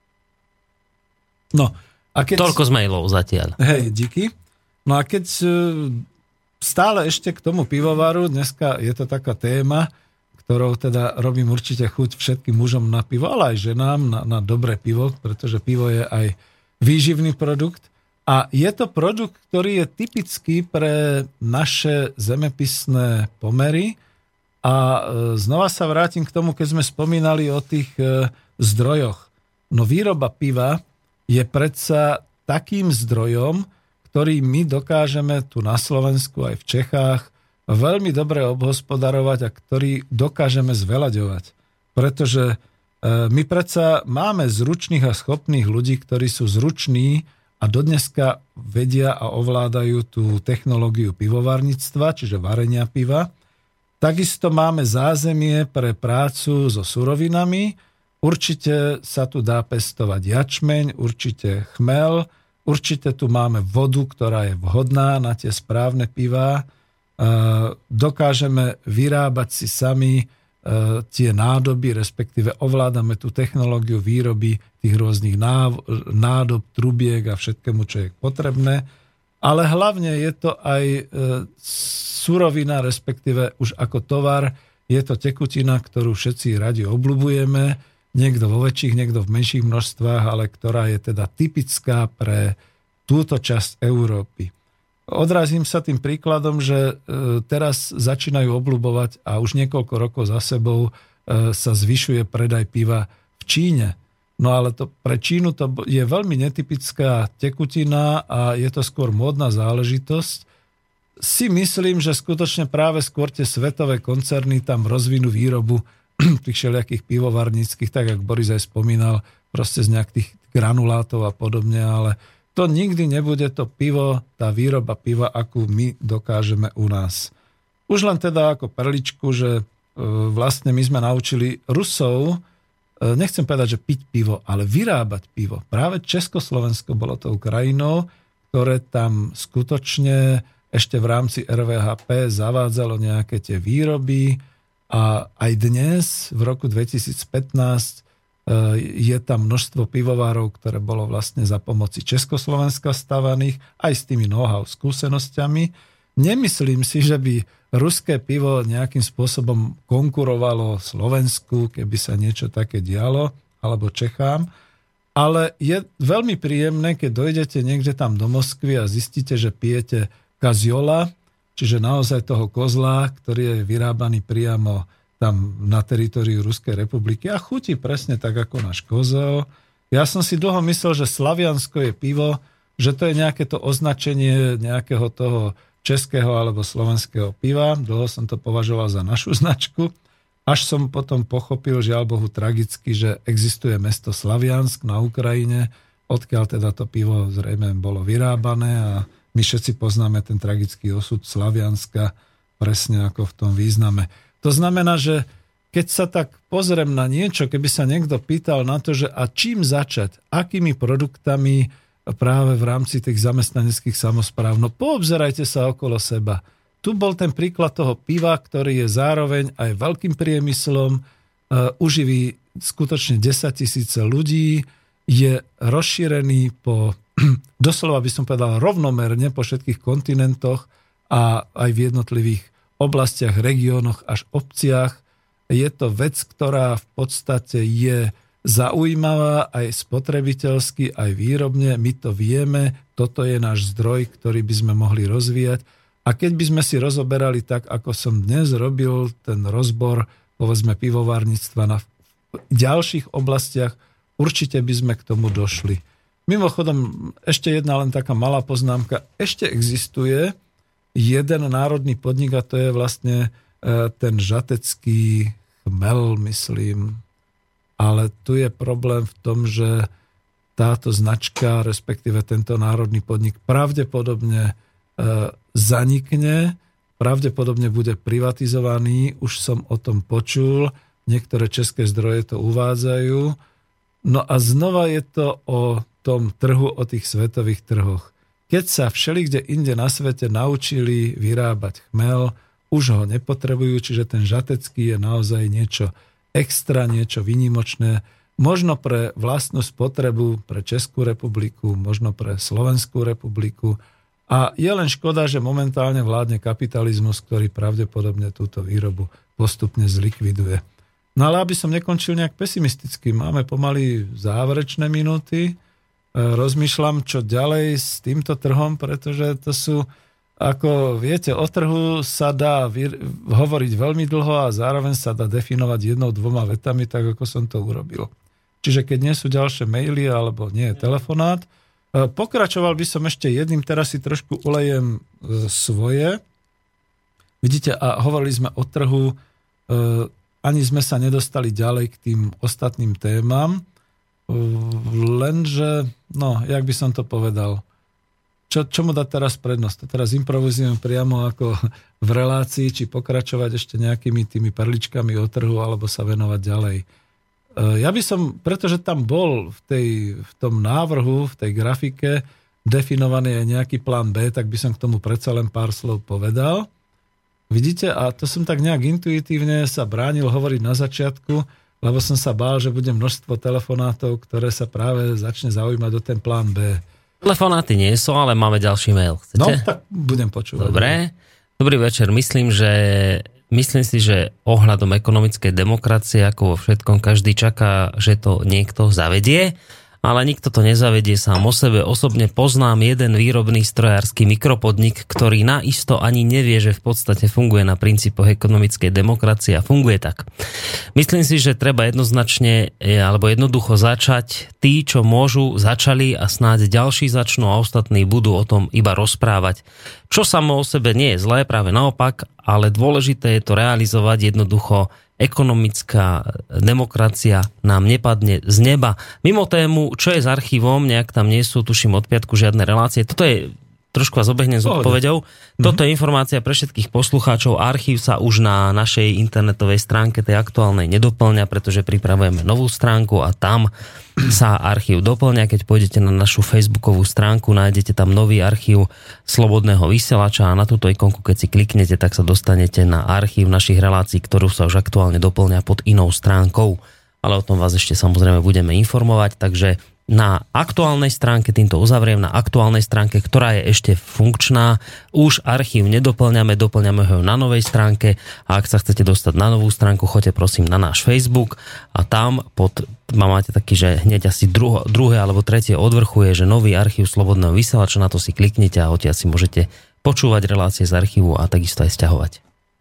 No, a keď... Toľko z mailov zatiaľ. Hej, díky. No a keď stále ešte k tomu pivovaru, dneska je to taká téma, ktorou teda robím určite chuť všetkým mužom na pivo, ale aj ženám na dobré pivo, pretože pivo je aj výživný produkt. A je to produkt, ktorý je typický pre naše zemepisné pomery. A znova sa vrátim k tomu, keď sme spomínali o tých zdrojoch. No výroba piva je predsa takým zdrojom, ktorý my dokážeme tu na Slovensku aj v Čechách veľmi dobre obhospodarovať a ktorý dokážeme zveľaďovať. Pretože my predsa máme zručných a schopných ľudí, ktorí sú zruční a dodneska vedia a ovládajú tú technológiu pivovarníctva, čiže varenia piva. Takisto máme zázemie pre prácu so surovinami. Určite sa tu dá pestovať jačmeň, určite chmel, určite tu máme vodu, ktorá je vhodná na tie správne pivá. Dokážeme vyrábať si sami tie nádoby, respektíve ovládame tú technológiu výroby tých rôznych nádob, trubiek a všetkému, čo je potrebné. Ale hlavne je to aj surovina, respektíve už ako tovar, je to tekutina, ktorú všetci radi obľubujeme, niekto vo väčších, niekto v menších množstvách, ale ktorá je teda typická pre túto časť Európy. Odrazím sa tým príkladom, že teraz začínajú obľubovať a už niekoľko rokov za sebou sa zvyšuje predaj piva v Číne. No ale to pre Čínu to je veľmi netypická tekutina a je to skôr módna záležitosť. Si myslím, že skutočne práve skôr tie svetové koncerny tam rozvinú výrobu tých všelijakých pivovarníckých, tak jak Boris aj spomínal, proste z nejakých granulátov a podobne, ale to nikdy nebude to pivo, tá výroba piva, akú my dokážeme u nás. Už len teda ako perličku, že vlastne my sme naučili Rusov nechcem povedať, že piť pivo, ale vyrábať pivo. Práve Československo bolo tou krajinou, ktoré tam skutočne ešte v rámci RVHP zavádzalo nejaké tie výroby a aj dnes, v roku 2015, je tam množstvo pivovárov, ktoré bolo vlastne za pomoci Československa stavaných, aj s tými know-how skúsenosťami. Nemyslím si, že by ruské pivo nejakým spôsobom konkurovalo Slovensku, keby sa niečo také dialo, alebo Čechám. Ale je veľmi príjemné, keď dojdete niekde tam do Moskvy a zistíte, že pijete kaziola, čiže naozaj toho kozla, ktorý je vyrábaný priamo tam na teritóriu Ruskej republiky a chutí presne tak ako náš kozel. Ja som si dlho myslel, že Slaviansko je pivo, že to je nejaké to označenie nejakého toho českého alebo slovenského piva. Dlho som to považoval za našu značku. Až som potom pochopil, žiaľ Bohu tragicky, že existuje mesto Slaviansk na Ukrajine, odkiaľ teda to pivo zrejme bolo vyrábané a my všetci poznáme ten tragický osud Slavianska presne ako v tom význame. To znamená, že keď sa tak pozriem na niečo, keby sa niekto pýtal na to, že a čím začať, akými produktami práve v rámci tých zamestnaneckých samospráv, no poobzerajte sa okolo seba. Tu bol ten príklad toho piva, ktorý je zároveň aj veľkým priemyslom, uživí skutočne 10 000 ľudí, je rozšírený po, doslova by som povedal, rovnomerne po všetkých kontinentoch a aj v jednotlivých oblastiach, regiónoch až obciach. Je to vec, ktorá v podstate je zaujímavá aj spotrebiteľsky, aj výrobne. My to vieme, toto je náš zdroj, ktorý by sme mohli rozvíjať. A keď by sme si rozoberali tak, ako som dnes robil ten rozbor, povedzme, pivovárnictva na ďalších oblastiach, určite by sme k tomu došli. Mimochodom, ešte jedna len taká malá poznámka. Ešte existuje jeden národný podnik a to je vlastne ten žatecký chmel, myslím. Ale tu je problém v tom, že táto značka, respektíve tento národný podnik pravdepodobne zanikne, pravdepodobne bude privatizovaný, už som o tom počul, niektoré české zdroje to uvádzajú. No a znova je to o tom trhu, o tých svetových trhoch. Keď sa všelikde inde na svete naučili vyrábať chmel, už ho nepotrebujú, čiže ten žatecký je naozaj niečo extra, niečo výnimočné, možno pre vlastnú spotrebu, pre Českú republiku, možno pre Slovenskú republiku. A je len škoda, že momentálne vládne kapitalizmus, ktorý pravdepodobne túto výrobu postupne zlikviduje. No ale aby som nekončil nejak pesimisticky, máme pomaly záverečné minúty. Rozmýšľam, čo ďalej s týmto trhom, pretože to sú, ako viete, o trhu sa dá hovoriť veľmi dlho a zároveň sa dá definovať 1-2 vetami, tak ako som to urobil. Čiže keď nie sú ďalšie maily alebo nie je telefonát, pokračoval by som ešte jedným, teraz si trošku ulejem svoje. Vidíte, a hovorili sme o trhu, ani sme sa nedostali ďalej k tým ostatným témam, lenže, no, jak by som to povedal, čomu dať teraz prednosť? To teraz improvizujem priamo ako v relácii, či pokračovať ešte nejakými tými perličkami o trhu, alebo sa venovať ďalej. Ja by som, pretože tam bol v tom návrhu, v tej grafike definovaný aj nejaký plán B, tak by som k tomu predsa len pár slov povedal. Vidíte, a to som tak nejak intuitívne sa bránil hovoriť na začiatku, lebo som sa bál, že bude množstvo telefonátov, ktoré sa práve začne zaujímať o ten plán B. Telefonáty nie sú, ale máme ďalší mail. Chcete? No, tak budem počúvať. Dobre. Dobrý večer. Myslím si, že ohľadom ekonomickej demokracie, ako vo všetkom, každý čaká, že to niekto zavedie, ale nikto to nezavedie sám o sebe. Osobne poznám jeden výrobný strojársky mikropodnik, ktorý naisto ani nevie, že v podstate funguje na princípoch ekonomickej demokracie a funguje tak. Myslím si, že treba jednoznačne alebo jednoducho začať. Tí, čo môžu, začali a snáď ďalší začnú a ostatní budú o tom iba rozprávať. Čo samo o sebe nie je zlé, práve naopak, ale dôležité je to realizovať jednoducho. Ekonomická demokracia nám nepadne z neba. Mimo tému, čo je s archívom, nejak tam nie sú, tuším, od piatku žiadne relácie. Toto je trošku vás obehnem s odpoveďou. Toto je informácia pre všetkých poslucháčov. Archív sa už na našej internetovej stránke tej aktuálnej nedoplňa, pretože pripravujeme novú stránku a tam sa archív doplňa. Keď pôjdete na našu facebookovú stránku, nájdete tam nový archív Slobodného vysielača a na túto ikonku, keď si kliknete, tak sa dostanete na archív našich relácií, ktorú sa už aktuálne doplňa pod inou stránkou. Ale o tom vás ešte samozrejme budeme informovať, takže na aktuálnej stránke, týmto uzavriem, na aktuálnej stránke, ktorá je ešte funkčná, už archív nedoplňame, doplňame ho na novej stránke a ak sa chcete dostať na novú stránku, choďte prosím na náš Facebook a tam máte taký, že hneď asi druhé alebo tretie od vrchu je, že nový archív Slobodného vysielača, na to si kliknite a odtiaľ si môžete počúvať relácie z archívu a takisto aj sťahovať.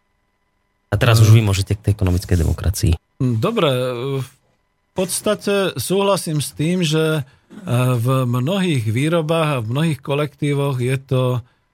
A teraz už vy môžete k tej ekonomickej demokracii. Dobre, v podstate súhlasím s tým, že v mnohých výrobách a v mnohých kolektívoch je to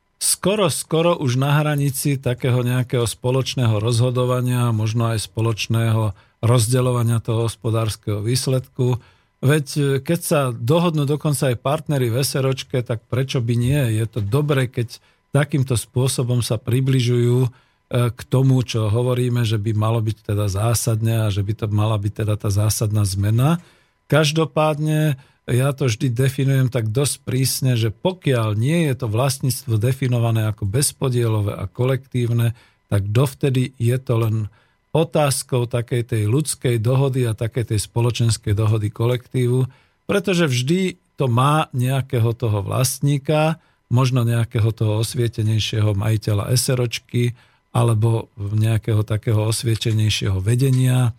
skoro už na hranici takého nejakého spoločného rozhodovania, možno aj spoločného rozdeľovania toho hospodárskeho výsledku. Veď keď sa dohodnú dokonca aj partneri v SROčke, tak prečo by nie? Je to dobre, keď takýmto spôsobom sa približujú k tomu, čo hovoríme, že by malo byť teda zásadne a že by to mala byť teda tá zásadná zmena. Každopádne ja to vždy definujem tak dosť prísne, že pokiaľ nie je to vlastníctvo definované ako bezpodielové a kolektívne, tak dovtedy je to len otázkou takej tej ľudskej dohody a takej tej spoločenskej dohody kolektívu, pretože vždy to má nejakého toho vlastníka, možno nejakého toho osvietenejšieho majiteľa SROčky, alebo nejakého takého osviečenejšieho vedenia.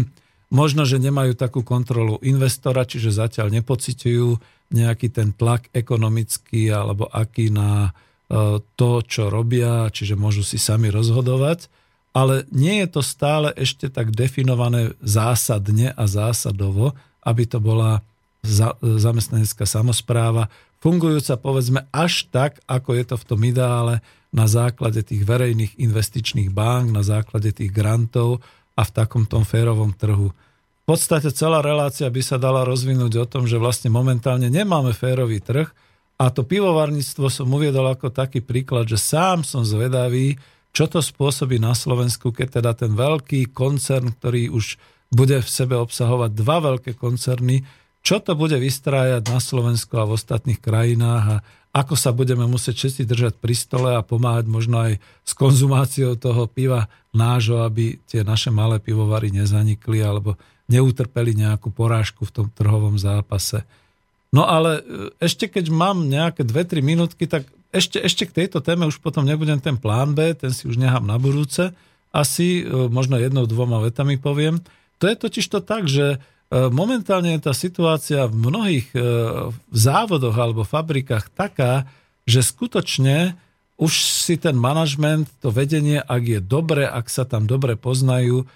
Možno, že nemajú takú kontrolu investora, čiže zatiaľ nepociťujú nejaký ten tlak ekonomický alebo aký na to, čo robia, čiže môžu si sami rozhodovať. Ale nie je to stále ešte tak definované zásadne a zásadovo, aby to bola zamestnanecká samospráva, fungujúca povedzme až tak, ako je to v tom ideále, na základe tých verejných investičných bank, na základe tých grantov a v takomto férovom trhu. V podstate celá relácia by sa dala rozvinúť o tom, že vlastne momentálne nemáme férový trh a to pivovarníctvo som uviedol ako taký príklad, že sám som zvedavý, čo to spôsobí na Slovensku, keď teda ten veľký koncern, ktorý už bude v sebe obsahovať dva veľké koncerny, čo to bude vystrájať na Slovensku a v ostatných krajinách a ako sa budeme musieť všetci držať pri stole a pomáhať možno aj s konzumáciou toho piva nášho, aby tie naše malé pivovary nezanikli alebo neutrpeli nejakú porážku v tom trhovom zápase. No ale ešte keď mám nejaké 2-3 minútky, tak ešte k tejto téme už potom nebudem ten plán B, ten si už nechám na budúce. Asi možno 1-2 vetami poviem. To je totiž to tak, že momentálne je tá situácia v mnohých závodoch alebo fabrikách taká, že skutočne už si ten manažment, to vedenie, ak je dobre, ak sa tam dobre poznajú,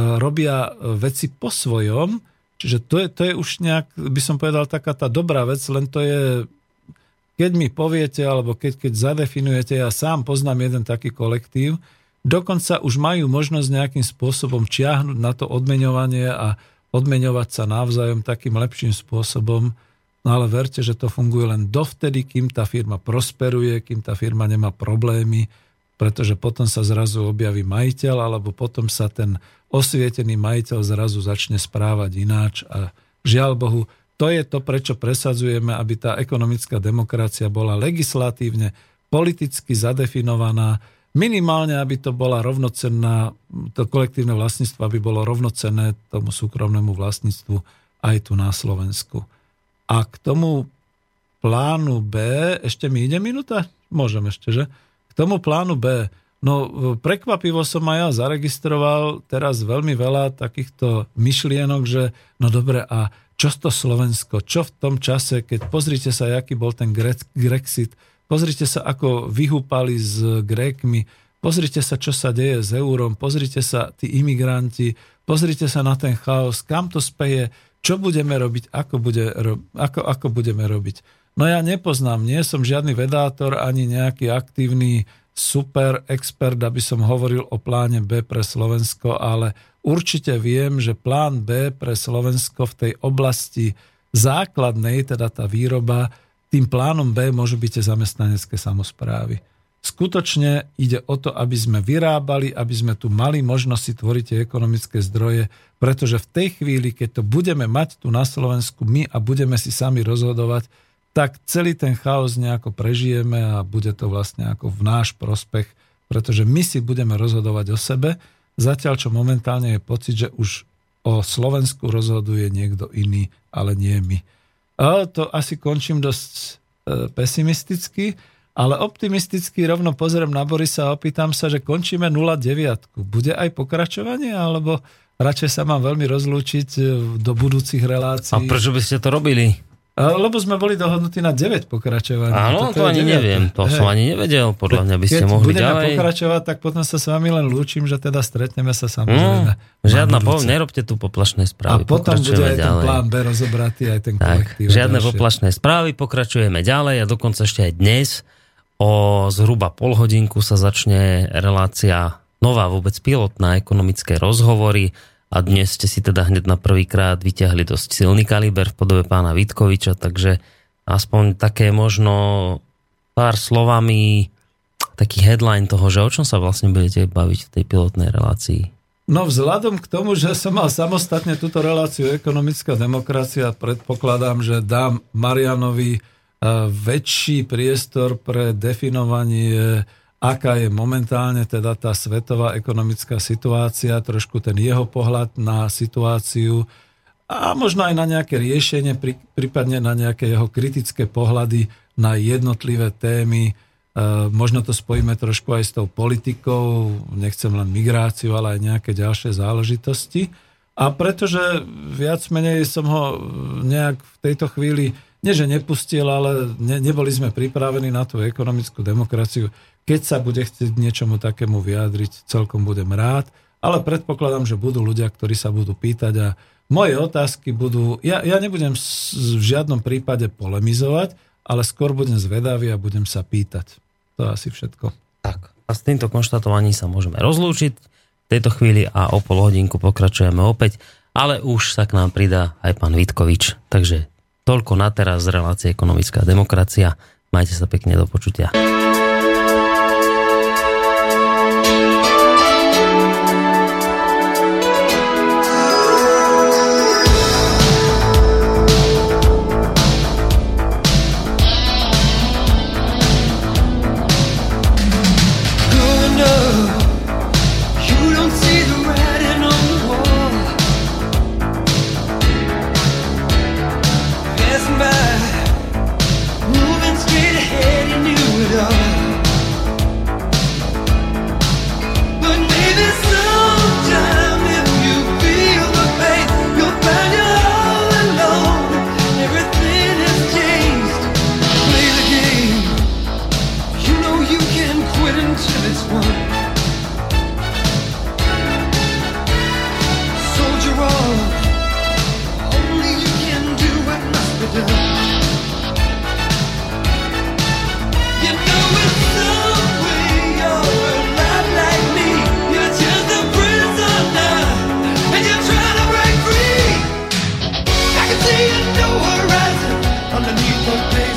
robia veci po svojom. Čiže to je už nejak, by som povedal, taká tá dobrá vec, len to je, keď mi poviete, alebo keď zadefinujete, ja sám poznám jeden taký kolektív, dokonca už majú možnosť nejakým spôsobom čiahnuť na to odmeňovanie a odmeňovať sa navzájom takým lepším spôsobom, no ale verte, že to funguje len dovtedy, kým tá firma prosperuje, kým tá firma nemá problémy, pretože potom sa zrazu objaví majiteľ, alebo potom sa ten osvietený majiteľ zrazu začne správať ináč a žiaľ Bohu, to je to, prečo presadzujeme, aby tá ekonomická demokracia bola legislatívne, politicky zadefinovaná, minimálne, aby to bola rovnocenná, to kolektívne vlastníctvo, aby bolo rovnocenné tomu súkromnému vlastníctvu aj tu na Slovensku. A k tomu plánu B, ešte mi ide minúta? Môžem ešte, že? K tomu plánu B, no prekvapivo som aj ja zaregistroval teraz veľmi veľa takýchto myšlienok, že no dobre, a čo to Slovensko? Čo v tom čase, keď pozrite sa, aký bol ten Grexit, pozrite sa, ako vyhúpali s Grékmi, pozrite sa, čo sa deje s eurom, pozrite sa, tí imigranti, pozrite sa na ten chaos, kam to speje, čo budeme robiť, ako budeme robiť. No ja nepoznám, nie som žiadny vedátor, ani nejaký aktívny super expert, aby som hovoril o pláne B pre Slovensko, ale určite viem, že plán B pre Slovensko v tej oblasti základnej, teda tá výroba, tým plánom B môžu byť tie zamestnanecké samosprávy. Skutočne ide o to, aby sme vyrábali, aby sme tu mali možnosť si tvoriť tie ekonomické zdroje, pretože v tej chvíli, keď to budeme mať tu na Slovensku my a budeme si sami rozhodovať, tak celý ten chaos nejako prežijeme a bude to vlastne ako v náš prospech, pretože my si budeme rozhodovať o sebe, zatiaľ čo momentálne je pocit, že už o Slovensku rozhoduje niekto iný, ale nie my. A to asi končím dosť pesimisticky, ale optimisticky rovno pozriem na Borisa a opýtam sa, že končíme 0,9. Bude aj pokračovanie, alebo radšej sa mám veľmi rozlúčiť do budúcich relácií? A prečo by ste to robili? Lebo sme boli dohodnutí na 9 pokračovaní. Áno, to ani 9. neviem. To som ani nevedel. Podľa mňa by ste mohli ďalej. Keď budeme pokračovať, tak potom sa s vami len lúčim, že teda stretneme sa samozrejme. Žiadna nerobte tu poplašné správy. A potom bude aj ten plán B rozobratý, aj ten kolektív. Žiadne poplašné správy, pokračujeme ďalej a dokonca ešte aj dnes o zhruba pol hodinku sa začne relácia nová, vôbec pilotná, ekonomické rozhovory. A dnes ste si teda hneď na prvýkrát vyťahli dosť silný kaliber v podobe pána Vitkoviča, takže aspoň také možno pár slovami taký headline toho, že o čom sa vlastne budete baviť v tej pilotnej relácii. No vzhľadom k tomu, že som mal samostatne túto reláciu ekonomická demokracia, predpokladám, že dám Marianovi väčší priestor pre definovanie, aká je momentálne teda tá svetová ekonomická situácia, trošku ten jeho pohľad na situáciu a možno aj na nejaké riešenie, prípadne na nejaké jeho kritické pohľady na jednotlivé témy. Možno to spojíme trošku aj s tou politikou, nechcem len migráciu, ale aj nejaké ďalšie záležitosti. A pretože viac menej som ho nejak v tejto chvíli, nie že nepustil, ale neboli sme pripravení na tú ekonomickú demokraciu. Keď sa bude chcieť niečomu takému vyjadriť, celkom budem rád, ale predpokladám, že budú ľudia, ktorí sa budú pýtať a moje otázky budú... Ja nebudem v žiadnom prípade polemizovať, ale skôr budem zvedavý a budem sa pýtať. To je asi všetko. Tak, a s týmto konštatovaním sa môžeme rozlúčiť v tejto chvíli a o pol hodinku pokračujeme opäť, ale už sa k nám pridá aj pán Vitkovič. Takže toľko na teraz z relácie Ekonomická demokracia. Majte sa pekne, do počutia. Underneath the